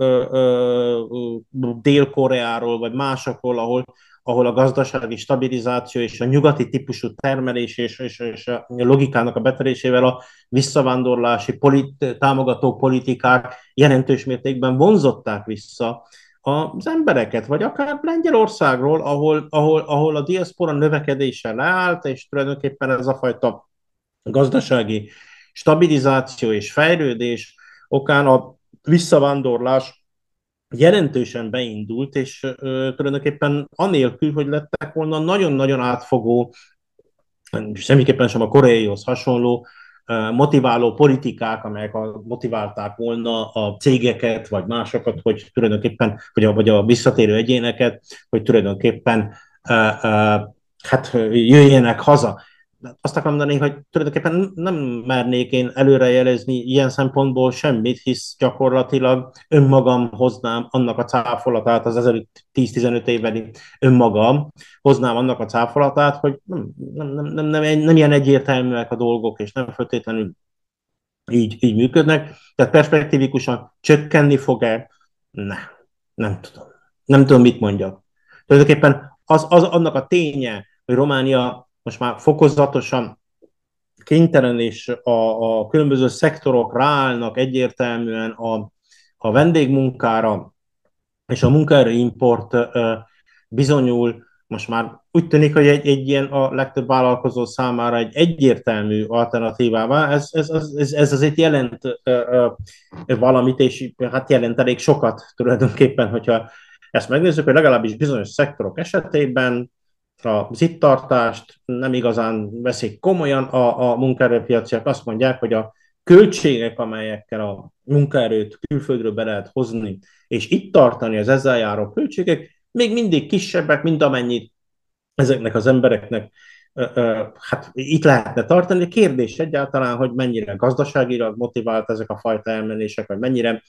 Dél-Koreáról, vagy másokról, ahol, ahol a gazdasági stabilizáció és a nyugati típusú termelés és, és, és a logikának a betörésével a visszavándorlási polit, támogató politikák jelentős mértékben vonzották vissza az embereket, vagy akár Lengyelországról, ahol, ahol, ahol a diaszpora növekedése leállt, és tulajdonképpen ez a fajta gazdasági stabilizáció és fejlődés okán a visszavándorlás jelentősen beindult, és ö, tulajdonképpen anélkül, hogy lettek volna nagyon-nagyon átfogó, semmiképpen sem a koreaihoz hasonló, motiváló politikák, amelyek motiválták volna a cégeket, vagy másokat, hogy tulajdonképpen, vagy a, vagy a visszatérő egyéneket, hogy tulajdonképpen uh, uh, hát jöjjenek haza. Azt akarom mondani, hogy tulajdonképpen nem mernék én előrejelezni ilyen szempontból semmit, hisz gyakorlatilag önmagam hoznám annak a cáfolatát, az ezelőtt tíz-tizenöt évvel önmagam hoznám annak a cáfolatát, hogy nem, nem, nem, nem, nem, nem ilyen egyértelműek a dolgok, és nem feltétlenül így, így működnek. Tehát perspektívikusan csökkenni fog-e? Ne, nem tudom. Nem tudom, mit mondjak. Tulajdonképpen az, az annak a ténye, hogy Románia most már fokozatosan kénytelen, és a, a különböző szektorok ráállnak egyértelműen a, a vendégmunkára, és a munkaerőimport bizonyul most már úgy tűnik, hogy egy, egy ilyen a legtöbb vállalkozó számára egy egyértelmű alternatívává. Ez, ez, ez, ez azért jelent valamit, és hát jelent elég sokat tulajdonképpen, hogyha ezt megnézzük, hogy legalábbis bizonyos szektorok esetében az itt tartást nem igazán veszik komolyan a, a munkaerőpiaciak, azt mondják, hogy a költségek, amelyekkel a munkaerőt külföldről be lehet hozni, és itt tartani az ezzel járó költségek, még mindig kisebbek, mint amennyit ezeknek az embereknek hát itt lehetne tartani. Kérdés egyáltalán, hogy mennyire gazdaságilag motivált ezek a fajta elmenések, vagy mennyire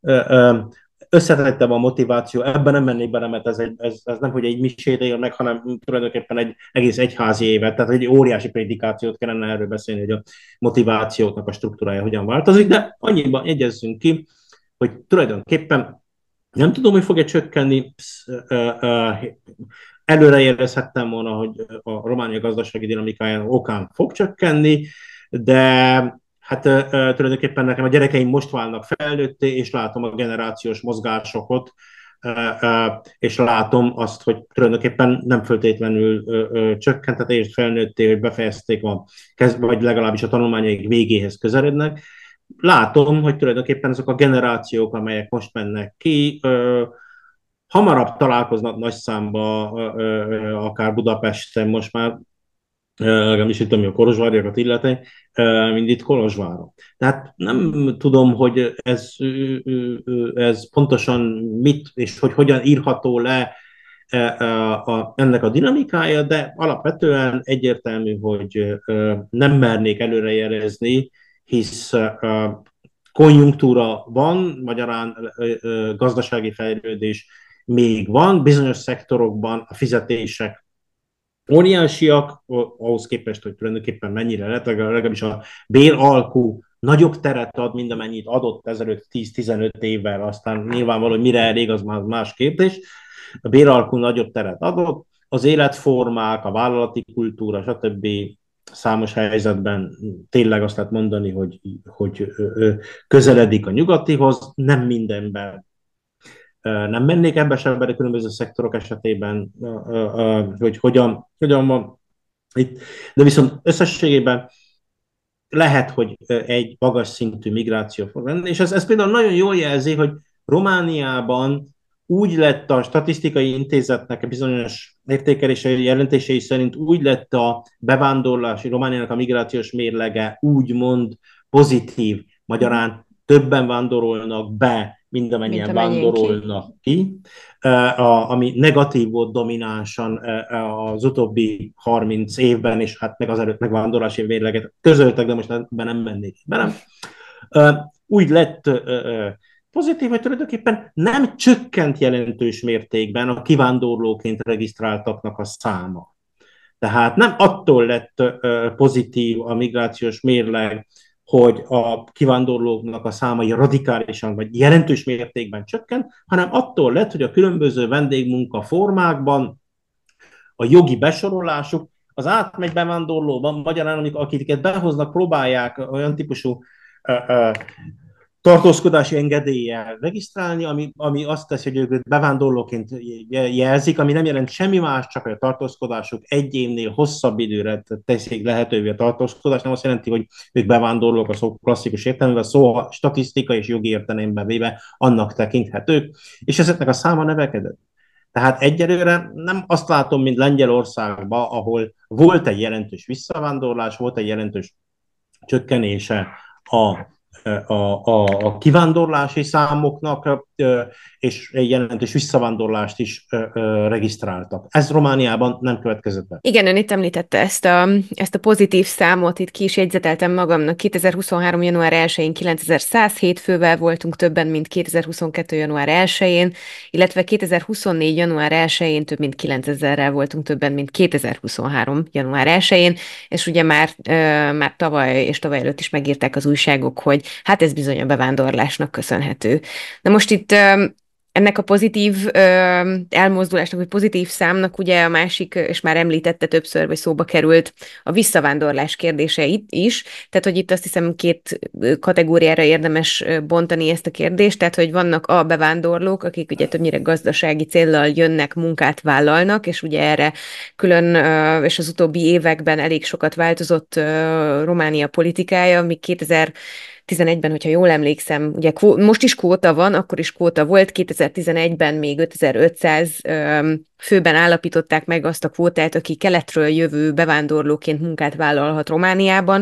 összetettem a motiváció, ebben nem mennék bele, mert ez, egy, ez, ez nem, hogy egy misét él meg, hanem tulajdonképpen egy egész egyházi évet, tehát egy óriási prédikációt kellene erről beszélni, hogy a motivációknak a struktúrája hogyan változik, de annyiban egyezzünk ki, hogy tulajdonképpen nem tudom, hogy fog-e csökkenni, előrejelezhettem volna, hogy a Románia gazdasági dinamikáján okán fog csökkenni, de hát tulajdonképpen nekem a gyerekeim most válnak felnőtté, és látom a generációs mozgásokat, és látom azt, hogy tulajdonképpen nem föltétlenül csökkent, tehát és felnőtté, hogy befejezték a vagy legalábbis a tanulmányaik végéhez közelednek. Látom, hogy tulajdonképpen ezek a generációk, amelyek most mennek ki, hamarabb találkoznak nagy számba, akár Budapesten most már, legalábbis itt, ami a kolozsvárjakat illeti, mint itt Kolozsváron. Tehát nem tudom, hogy ez, ez pontosan mit, és hogy hogyan írható le ennek a dinamikája, de alapvetően egyértelmű, hogy nem mernék előrejelezni, hisz konjunktúra van, magyarán gazdasági fejlődés még van, bizonyos szektorokban a fizetések óriásiak, ahhoz képest, hogy tulajdonképpen mennyire lett, legalábbis a béralkú nagyobb teret ad, mint amennyit adott ezelőtt tíz-tizenöt évvel, aztán nyilvánvaló, hogy mire elég, az már más kérdés. A béralkú nagyobb teret adott, az életformák, a vállalati kultúra, stb. Számos helyzetben tényleg azt lehet mondani, hogy, hogy közeledik a nyugatihoz, nem mindenben. Nem mennék ebbe sem bele különböző szektorok esetében, hogy hogyan, hogyan van itt, de viszont összességében lehet, hogy egy magas szintű migráció fog lenni, és ez, ez például nagyon jól jelzi, hogy Romániában úgy lett a statisztikai intézetnek a bizonyos értékelései, jelentései szerint úgy lett a bevándorlási, Romániának a migrációs mérlege úgymond pozitív, magyarán többen vándorolnak be, mint amennyien vándorolnak ki, a, ami negatív volt dominánsan az utóbbi harminc évben, és hát meg azelőtt megvándorlási mérleget közöltek, de most ebben nem mennék be. Úgy lett pozitív, hogy tulajdonképpen nem csökkent jelentős mértékben a kivándorlóként regisztráltaknak a száma. Tehát nem attól lett pozitív a migrációs mérleg, hogy a kivándorlóknak a számai radikálisan vagy jelentős mértékben csökkent, hanem attól lett, hogy a különböző vendégmunka formákban a jogi besorolásuk az átmegy bevándorlóban, magyarán, amikor akiket behoznak, próbálják olyan típusú tartózkodási engedéllyel regisztrálni, ami, ami azt teszi, hogy őket bevándorlóként jelzik, ami nem jelent semmi más, csak hogy a tartózkodásuk egy évnél hosszabb időre teszik lehetővé a tartózkodást, nem azt jelenti, hogy ők bevándorlók a szó klasszikus értelemben, a szó statisztikai és jogi értelemben véve annak tekinthetők, és ezeknek a száma növekedett. Tehát egyelőre nem azt látom, mint Lengyelországban, ahol volt egy jelentős visszavándorlás, volt egy jelentős csökkenése a A, a, a kivándorlási számoknak, és egy jelentős visszavándorlást is regisztráltak. Ez Romániában nem következett be. Igen, ön itt említette ezt a, ezt a pozitív számot, itt ki is jegyzeteltem magamnak. kétezer-huszonhárom. január elsején kilencezer-százhét fővel voltunk többen, mint kétezer-huszonkettő. január elsején, illetve kétezer-huszonnégy. január elsején több mint kilencezerrel voltunk többen, mint kétezer-huszonhárom. január elsején, és ugye már, uh, már tavaly és tavaly előtt is megírták az újságok, hogy hát ez bizony a bevándorlásnak köszönhető. Na most itt ennek a pozitív ö, elmozdulásnak, vagy pozitív számnak ugye a másik, és már említette többször, vagy szóba került a visszavándorlás kérdése itt is, tehát hogy itt azt hiszem két kategóriára érdemes bontani ezt a kérdést, tehát hogy vannak a bevándorlók, akik ugye többnyire gazdasági céllal jönnek, munkát vállalnak, és ugye erre külön, ö, és az utóbbi években elég sokat változott ö, Románia politikája, míg kétezer-tizenegyben, hogyha jól emlékszem, ugye kvó- most is kvóta van, akkor is kvóta volt, kétezer-tizenegyben még ötezer-ötszáz öm, főben állapították meg azt a kvótát, aki keletről jövő bevándorlóként munkát vállalhat Romániában.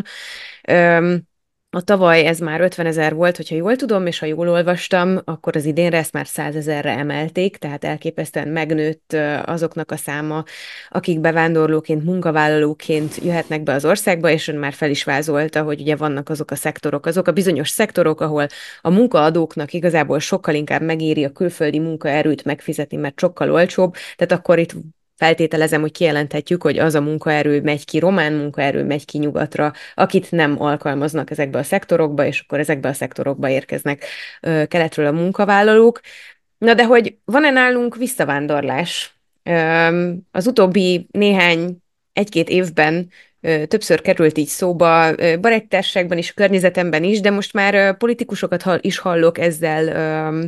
Öm, a tavaly ez már ötvenezer volt, hogyha jól tudom, és ha jól olvastam, akkor az idénre ezt már százezerre emelték, tehát elképesztően megnőtt azoknak a száma, akik bevándorlóként, munkavállalóként jöhetnek be az országba, és ön már fel is vázolta, hogy ugye vannak azok a szektorok, azok a bizonyos szektorok, ahol a munkaadóknak igazából sokkal inkább megéri a külföldi munkaerőt megfizetni, mert sokkal olcsóbb, tehát akkor itt feltételezem, hogy kijelenthetjük, hogy az a munkaerő megy ki, román munkaerő megy ki nyugatra, akit nem alkalmaznak ezekbe a szektorokba, és akkor ezekbe a szektorokba érkeznek ö, keletről a munkavállalók. Na de hogy van-e nálunk visszavándorlás? Ö, az utóbbi néhány, egy-két évben ö, többször került így szóba, ö, baráttárságban is, környezetemben is, de most már ö, politikusokat hall, is hallok ezzel ö,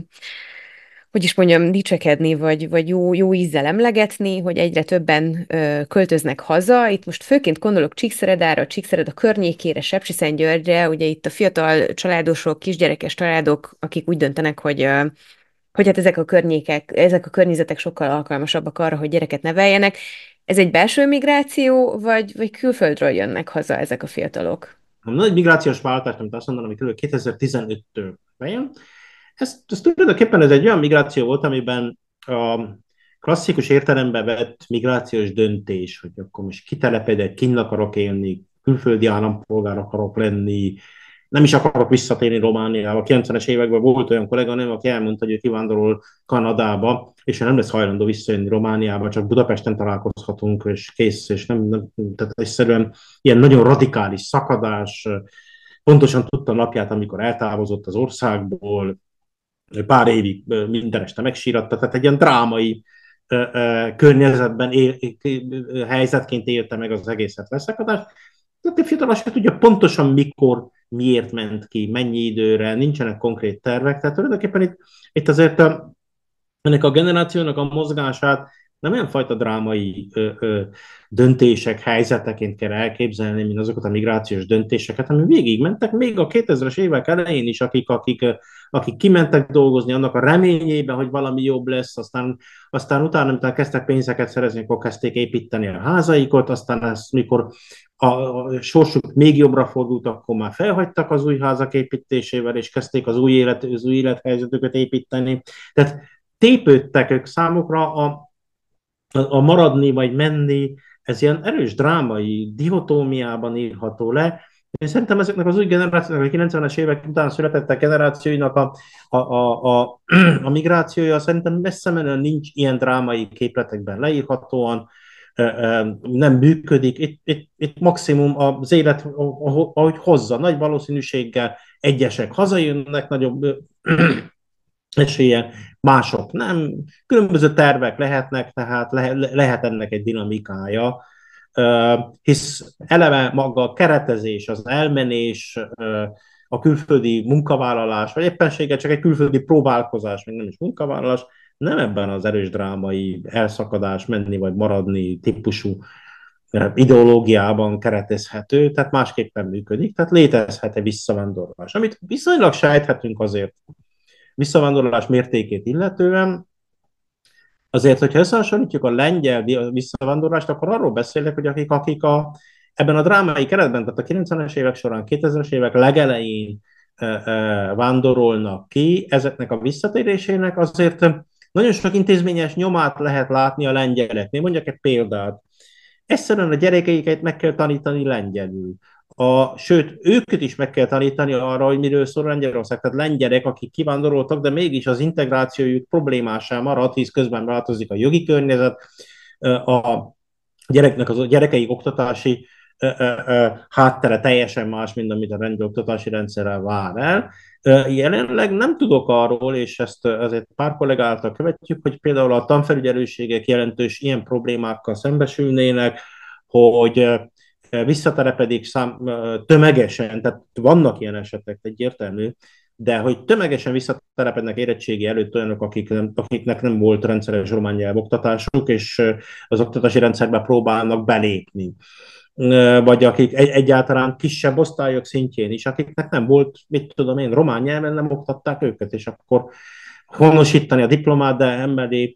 hogy is mondjam, dicsekedni, vagy, vagy jó, jó ízzel emlegetni, hogy egyre többen ö, költöznek haza. Itt most főként gondolok Csíkszeredára, Csíkszereda környékére, Sepsiszentgyörgyre, ugye itt a fiatal családosok, kisgyerekes családok, akik úgy döntenek, hogy, ö, hogy hát ezek a környékek, ezek a környezetek sokkal alkalmasabbak arra, hogy gyereket neveljenek. Ez egy belső migráció, vagy, vagy külföldről jönnek haza ezek a fiatalok? A nagy migrációs váltás, amit azt mondanom, hogy kb. kétezer-tizenöttől bejön, ez, ez tulajdonképpen ez egy olyan migráció volt, amiben a klasszikus értelemben vett migrációs döntés, hogy akkor most kitelepedek, kint akarok élni, külföldi állampolgár akarok lenni, nem is akarok visszatérni Romániába. A kilencvenes években volt olyan kolléganőm, aki elmondta, hogy ő kivándorol Kanadába, és ő nem lesz hajlandó visszajönni Romániába, csak Budapesten találkozhatunk, és kész, és nem, nem tehát egyszerűen ilyen nagyon radikális szakadás, pontosan tudta a napját, amikor eltávozott az országból, pár évig minden este megsíratta, tehát egy ilyen drámai környezetben él, helyzetként élte meg az egészet leszakadást. Tehát a fiatal se tudja pontosan mikor, miért ment ki, mennyi időre, nincsenek konkrét tervek, tehát tulajdonképpen itt, itt azért a, ennek a generációnak a mozgását nem olyan fajta drámai ö, ö, döntések, helyzeteként kell elképzelni, mint azokat a migrációs döntéseket, ami végigmentek még a kétezres évek elején is, akik, akik, akik kimentek dolgozni annak a reményében, hogy valami jobb lesz, aztán, aztán utána, amikor kezdtek pénzeket szerezni, akkor kezdték építeni a házaikat, aztán ezt, mikor a, a sorsuk még jobbra fordult, akkor már felhagytak az új házak építésével, és kezdték az új, élet, az új élethelyzetüket építeni. Tehát tépődtek ők számukra a a maradni vagy menni, ez ilyen erős drámai dihotómiában írható le. Én szerintem ezeknek az új generációknak, a kilencvenes évek után születettek generációinak a, a, a, a, a migrációja szerintem messze menően nincs ilyen drámai képletekben leírhatóan, nem működik. Itt, itt, itt maximum az élet, ahogy hozza, nagy valószínűséggel egyesek hazajönnek, nagyobb esélye, mások nem. Különböző tervek lehetnek, tehát le, lehet ennek egy dinamikája, hisz eleve maga a keretezés, az elmenés, a külföldi munkavállalás, vagy éppenséggel csak egy külföldi próbálkozás, még nem is munkavállalás, nem ebben az erős drámai elszakadás, menni vagy maradni típusú ideológiában keretezhető, tehát másképpen működik, tehát létezhet egy visszavándorlás, amit viszonylag sejthetünk azért visszavándorlás mértékét illetően. Azért, hogyha összehasonlítjuk a lengyel visszavándorlást, akkor arról beszélek, hogy akik, akik a, ebben a drámai keretben, tehát a kilencvenes évek során, kétezres évek legelején e, e, vándorolnak ki, ezeknek a visszatérésének azért nagyon sok intézményes nyomát lehet látni a lengyeleknél. Mondjak egy példát. Egyszerűen a gyerekeiket meg kell tanítani lengyelül. A, sőt, őket is meg kell tanítani arra, hogy miről szól Lengyelország. Tehát lengyelek, akik kivándoroltak, de mégis az integrációjuk problémásá marad, hisz közben változik a jogi környezet, a gyereknek az a gyerekei oktatási háttere teljesen más, mint amit a lengyel oktatási rendszerrel vár el. Jelenleg nem tudok arról, és ezt azért pár kollégáltal követjük, hogy például a tanfelügyelőségek jelentős ilyen problémákkal szembesülnének, hogy visszatelepedik szám, tömegesen, tehát vannak ilyen esetek, egyértelmű, de hogy tömegesen visszatelepednek érettségi előtt olyanok, akik nem, akiknek nem volt rendszeres román nyelvoktatásuk, és az oktatási rendszerbe próbálnak belépni. Vagy akik egy, egyáltalán kisebb osztályok szintjén is, akiknek nem volt, mit tudom én, román nyelven nem oktatták őket, és akkor honosítani a diplomát, de emellé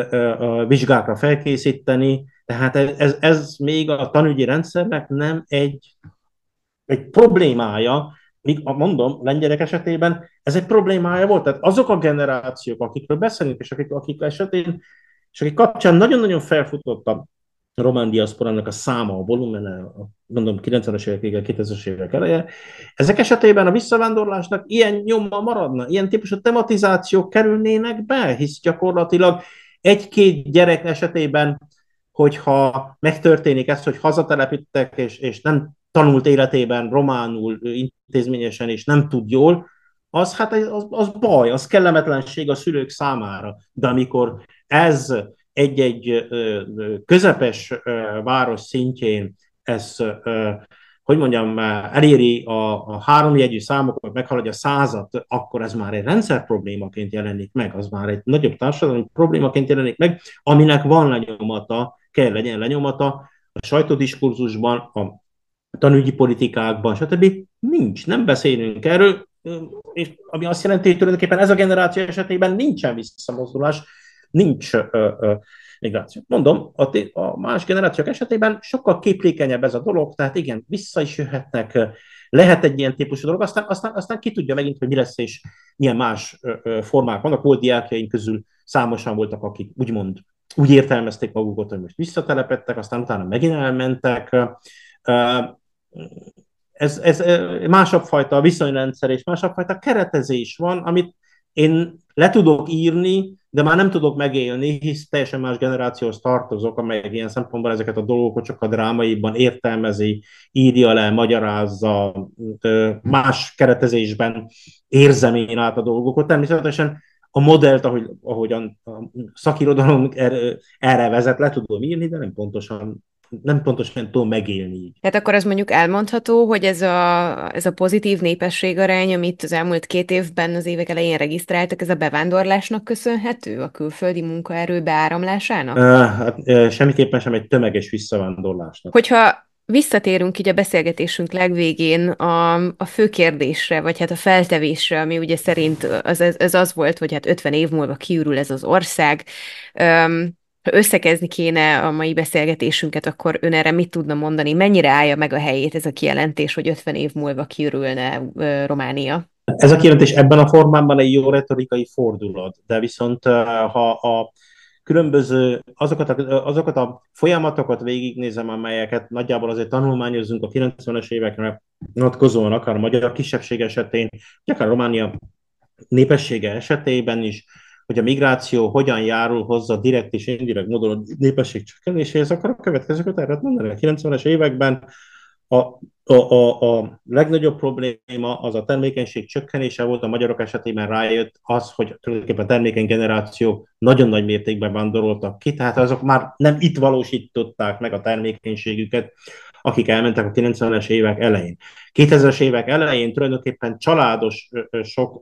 a vizsgákra felkészíteni. Tehát ez, ez még a tanügyi rendszernek nem egy, egy problémája, míg mondom, lengyelek esetében ez egy problémája volt. Tehát azok a generációk, akikről beszélünk, és akik, akik esetén, és akik kapcsán nagyon-nagyon felfutott a román diaszporának a száma, a volumene, a, mondom, kilencvenes évek, kétezres évek eleje, ezek esetében a visszavándorlásnak ilyen nyoma maradna, ilyen típusú tematizációk kerülnének be, hisz gyakorlatilag egy-két gyerek esetében, hogyha megtörténik ez, hogy hazatelepítettek, és, és nem tanult életében románul intézményesen, és nem tud jól, az hát az, az baj, az kellemetlenség a szülők számára. De amikor ez egy-egy közepes város szintjén, ez, hogy mondjam, eléri a, a háromjegyű számokat, meghaladja a százat, akkor ez már egy rendszer problémaként jelenik meg, az már egy nagyobb társadalmi problémaként jelenik meg, aminek van lenyomata, kell legyen lenyomata a sajtódiskurzusban, a tanügyi politikákban, stb. Nincs, nem beszélünk erről, és ami azt jelenti, hogy tulajdonképpen ez a generáció esetében nincsen visszamozdulás, nincs ö, ö, migráció. Mondom, a, a más generációk esetében sokkal képlékenyebb ez a dolog, tehát igen, vissza is jöhetnek, lehet egy ilyen típusú dolog, aztán, aztán, aztán ki tudja megint, hogy mi lesz, és milyen más ö, ö, formák vannak. Volt diákjaink közül számosan voltak, akik úgymond úgy értelmezték magukat, hogy most visszatelepedtek, aztán utána megint elmentek. Ez, ez másabb fajta viszonyrendszer és másabb fajta keretezés van, amit én le tudok írni, de már nem tudok megélni, hisz teljesen más generációhoz tartozok, amelyek ilyen szempontból ezeket a dolgokat csak a drámaiban értelmezi, írja le, magyarázza, más keretezésben érzem én át a dolgokat. Természetesen a modellt, ahogy, ahogyan a szakirodalom erre, erre vezet, le tudom írni, de nem pontosan nem pontosan tudom megélni így. Tehát akkor az mondjuk elmondható, hogy ez a, ez a pozitív népességarány, amit az elmúlt két évben az évek elején regisztráltak, ez a bevándorlásnak köszönhető, a külföldi munkaerő beáramlásának? Uh, hát, uh, semmiképpen sem egy tömeges visszavándorlásnak. Hogyha visszatérünk így a beszélgetésünk legvégén a, a fő kérdésre, vagy hát a feltevésre, ami ugye szerint az, ez az volt, hogy hát ötven év múlva kiürül ez az ország. Um, Ha összekezni kéne a mai beszélgetésünket, akkor ön erre mit tudna mondani? Mennyire állja meg a helyét ez a kijelentés, hogy ötven év múlva kiürülne uh, Románia? Ez a kijelentés ebben a formában egy jó retorikai fordulat, de viszont ha a különböző azokat a, azokat a folyamatokat végignézem, amelyeket nagyjából azért tanulmányozunk a kilencvenes évekre vonatkozóan, akár a magyar kisebbség esetén, akár a Románia népessége esetében is, hogy a migráció hogyan járul hozzá direkt és indirekt módon a népesség csökkenéséhez, akkor a következőket erre mondani. A kilencvenes években a, a, a, a legnagyobb probléma az a termékenység csökkenése volt, a magyarok esetében rájött az, hogy tulajdonképpen a termékeny generációk nagyon nagy mértékben vándoroltak ki, tehát azok már nem itt valósították meg a termékenységüket, akik elmentek a kilencvenes évek elején. kétezres évek elején tulajdonképpen családos sok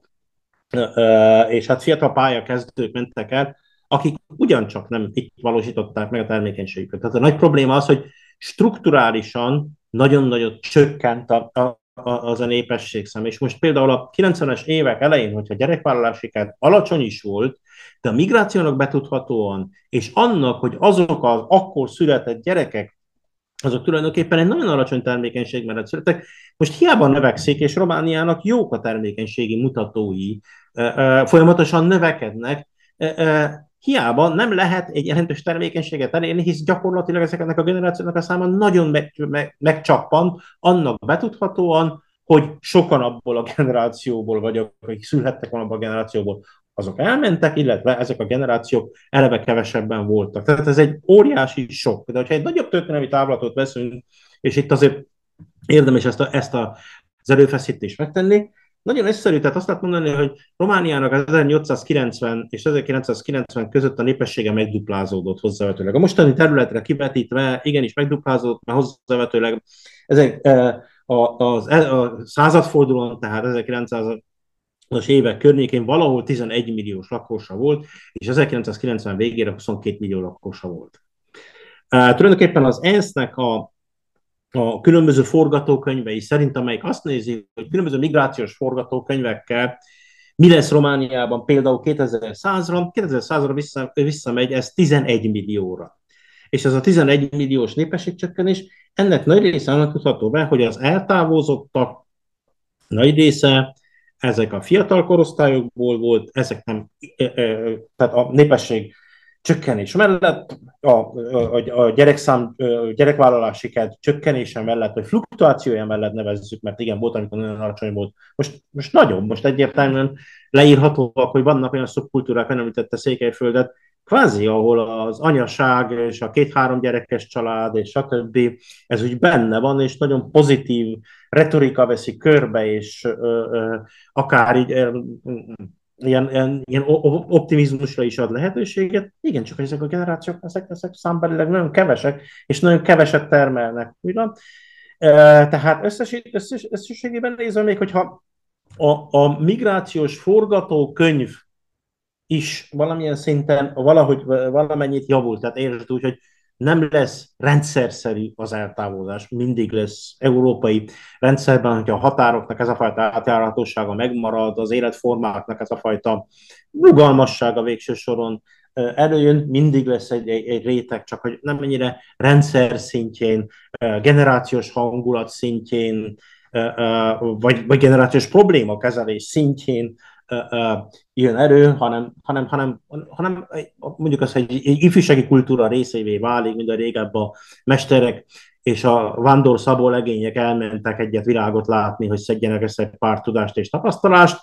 és hát fiatal pályakezdők mentek el, akik ugyancsak nem itt valósították meg a termékenységüket. Tehát a nagy probléma az, hogy strukturálisan nagyon-nagyon csökkent a, a, az a népességszám. És most például a kilencvenes évek elején, hogyha gyerekvállalási kert alacsony is volt, de a migrációnak betudhatóan, és annak, hogy azok az akkor született gyerekek, azok tulajdonképpen egy nagyon alacsony termékenység mellett születtek. Most hiába növekszik, és Romániának jók a termékenységi mutatói, folyamatosan növekednek, hiába nem lehet egy jelentős termékenységet elérni, hisz gyakorlatilag ezeknek a generációknak a száma nagyon meg, meg, megcsappant, annak betudhatóan, hogy sokan abból a generációból, vagy akik születtek volna abból a generációból, azok elmentek, illetve ezek a generációk eleve kevesebben voltak. Tehát ez egy óriási sok. De hogyha egy nagyobb történelmi távlatot veszünk, és itt azért érdemes ezt, a, ezt a, az erőfeszítést megtenni, nagyon egyszerű, tehát azt lehet mondani, hogy Romániának az ezernyolcszázkilencven és ezerkilencszázkilencven között a népessége megduplázódott hozzávetőleg. A mostani területre kivetítve igenis megduplázódott, mert hozzávetőleg ezek, a, a, a századfordulón, tehát ezerkilencszázas évek környékén valahol tizenegy milliós lakosa volt, és ezerkilencszázkilencven végére huszonkét millió lakosa volt. Uh, tulajdonképpen az ENSZ-nek a a különböző forgatókönyvei szerint, amelyik azt nézi, hogy különböző migrációs forgatókönyvekkel mi lesz Romániában például kétezer-százra, kétezer-százra vissza, visszamegy ez tizenegy millióra. És ez a tizenegy milliós népességcsökkenés, ennek nagy része annak tudható be, hogy az eltávozottak nagy része ezek a fiatal korosztályokból volt, ezek nem, tehát a népesség csökkenés mellett, a, a, a gyerekszám, gyerekvállalási kedv csökkenése mellett, vagy fluktuációja mellett nevezzük, mert igen, volt, amikor nagyon alacsony volt. Most, most nagyobb, most egyértelműen leírhatóak, hogy vannak olyan szubkultúrák, nem említette Székelyföldet, kvázi, ahol az anyaság és a két-három gyerekes család és stb. Ez úgy benne van, és nagyon pozitív retorika veszi körbe, és ö, ö, akár így ö, Ilyen, ilyen, ilyen optimizmusra is ad lehetőséget. Igen, csak ezek a generációk, ezek, ezek számbelileg nagyon kevesek, és nagyon keveset termelnek. Ugyan? Tehát összeség, összes, összességében nézve még, hogyha a, a migrációs forgatókönyv is valamilyen szinten valahogy valamennyit javult, tehát értsd úgy, hogy nem lesz rendszerszerű az eltávozás, mindig lesz európai rendszerben, hogyha a határoknak ez a fajta átjárhatósága megmarad, az életformáknak ez a fajta rugalmassága végső soron előjön, mindig lesz egy, egy, egy réteg, csak hogy nem mennyire rendszer szintjén, generációs hangulat szintjén, vagy, vagy generációs probléma kezelés szintjén jön erő, hanem, hanem, hanem, hanem mondjuk az, hogy egy ifjúsági kultúra részévé válik, mint a régebben a mesterek és a vándor szabó legények elmentek egyet virágot látni, hogy szedjenek össze egy pár tudást és tapasztalást.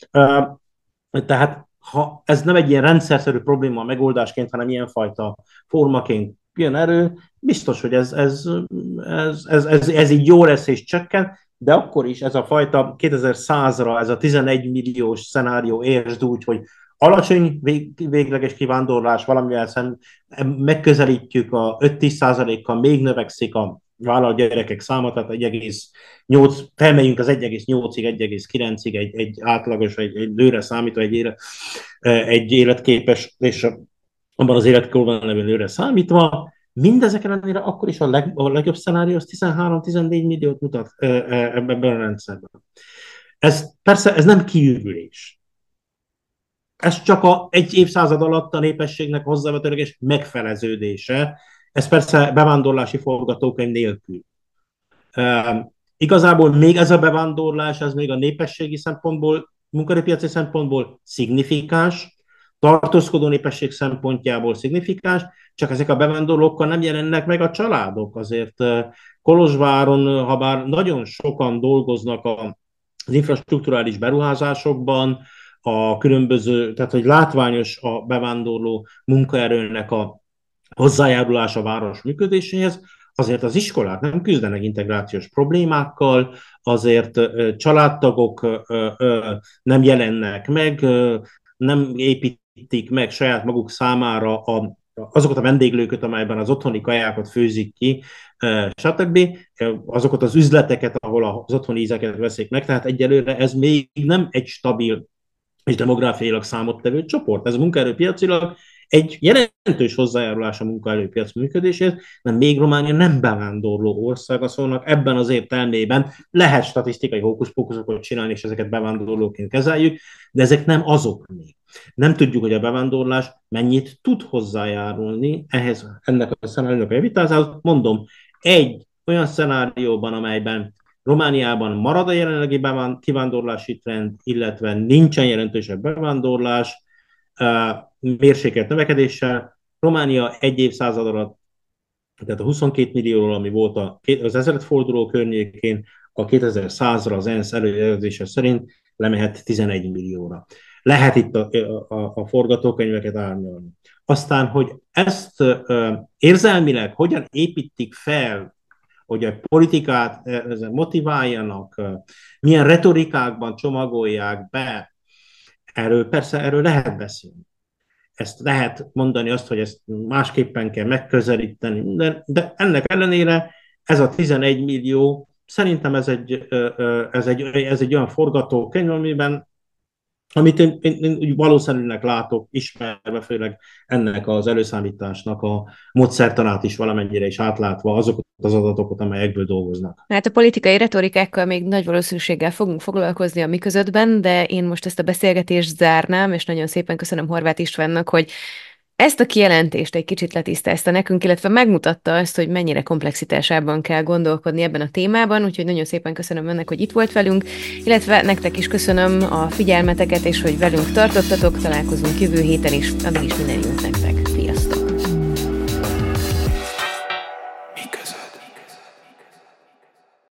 Tehát ha ez nem egy ilyen rendszerszerű probléma megoldásként, hanem ilyenfajta formaként jön erő, biztos, hogy ez, ez, ez, ez, ez, ez így jó lesz és csökken, de akkor is ez a fajta kétezer-százra, ez a tizenegy milliós szenárió, értsd úgy, hogy alacsony vég, végleges kivándorlás, valamivel szem, megközelítjük a öt-tíz százalékkal, még növekszik a vállalt gyerekek száma, tehát egy egész nyolc, felmegyünk az egy egész nyolcig, egy egész kilencig egy, egy átlagos, egy, egy lőre számítva, egy, élet, egy életképes, és abban az életkorban levő lőre számítva, mindezek ellenére akkor is a, leg, a legjobb szenárió az tizenhárom-tizennégy milliót mutat ebben a rendszerben. Ez persze ez nem kiürülés. Ez csak a, egy évszázad alatt a népességnek hozzávetőleges megfeleződése. Ez persze bevándorlási forgatókönyv nélkül. Uh, igazából még ez a bevándorlás, ez még a népességi szempontból, munkaerőpiaci szempontból szignifikáns, tartózkodó népesség szempontjából szignifikáns, csak ezek a bevándorlókkal nem jelennek meg a családok. Azért uh, Kolozsváron, ha bár nagyon sokan dolgoznak a, az infrastrukturális beruházásokban, a különböző, tehát hogy látványos a bevándorló munkaerőnek a hozzájárulás a város működéséhez, azért az iskolák nem küzdenek integrációs problémákkal, azért családtagok nem jelennek meg, nem építik meg saját maguk számára a, azokat a vendéglőket, amelyben az otthoni kajákat főzik ki, stb. Azokat az üzleteket, ahol az otthoni ízeket veszik meg, tehát egyelőre ez még nem egy stabil és demográfiailag számottevő csoport. Ez munkaerőpiacilag egy jelentős hozzájárulás a munkaerőpiac működéséhez, de még Románia nem bevándorló ország, szóval ebben az értelmében lehet statisztikai hókuszpókuszokat csinálni, és ezeket bevándorlóként kezeljük, de ezek nem azok még. Nem tudjuk, hogy a bevándorlás mennyit tud hozzájárulni ehhez, ennek a szenáriónak a javításához. Mondom, egy olyan szenárióban, amelyben Romániában marad a jelenlegi kivándorlási trend, illetve nincsen jelentősebb bevándorlás, mérsékelt növekedéssel. Románia egy évszázad alatt, tehát a huszonkét millióról, ami volt az ezredforduló környékén, a kétezer-százra az ENSZ előjelzése szerint lemehet tizenegy millióra. Lehet itt a, a, a forgatókönyveket árnyalni. Aztán, hogy ezt érzelmileg hogyan építik fel, hogy a politikát motiváljanak, milyen retorikákban csomagolják be, erről persze erről lehet beszélni. Ezt lehet mondani azt, hogy ezt másképpen kell megközelíteni, de, de ennek ellenére ez a tizenegy millió, szerintem ez egy, ez egy, ez egy olyan forgatókönyv, amiben amit én, én, én úgy valószínűleg látok, ismerve főleg ennek az előszámításnak a módszertanát is valamennyire is átlátva azokat az adatokat, amelyekből dolgoznak. Hát a politikai retorikákkal még nagy valószínűséggel fogunk foglalkozni a mi közöttben, de én most ezt a beszélgetést zárnám, és nagyon szépen köszönöm Horváth Istvánnak, hogy ezt a kijelentést egy kicsit letisztázta nekünk, illetve megmutatta azt, hogy mennyire komplexitásában kell gondolkodni ebben a témában, úgyhogy nagyon szépen köszönöm önnek, hogy itt volt velünk, illetve nektek is köszönöm a figyelmeteket, és hogy velünk tartottatok, találkozunk jövő héten is, addig is minden jót nektek. Sziasztok!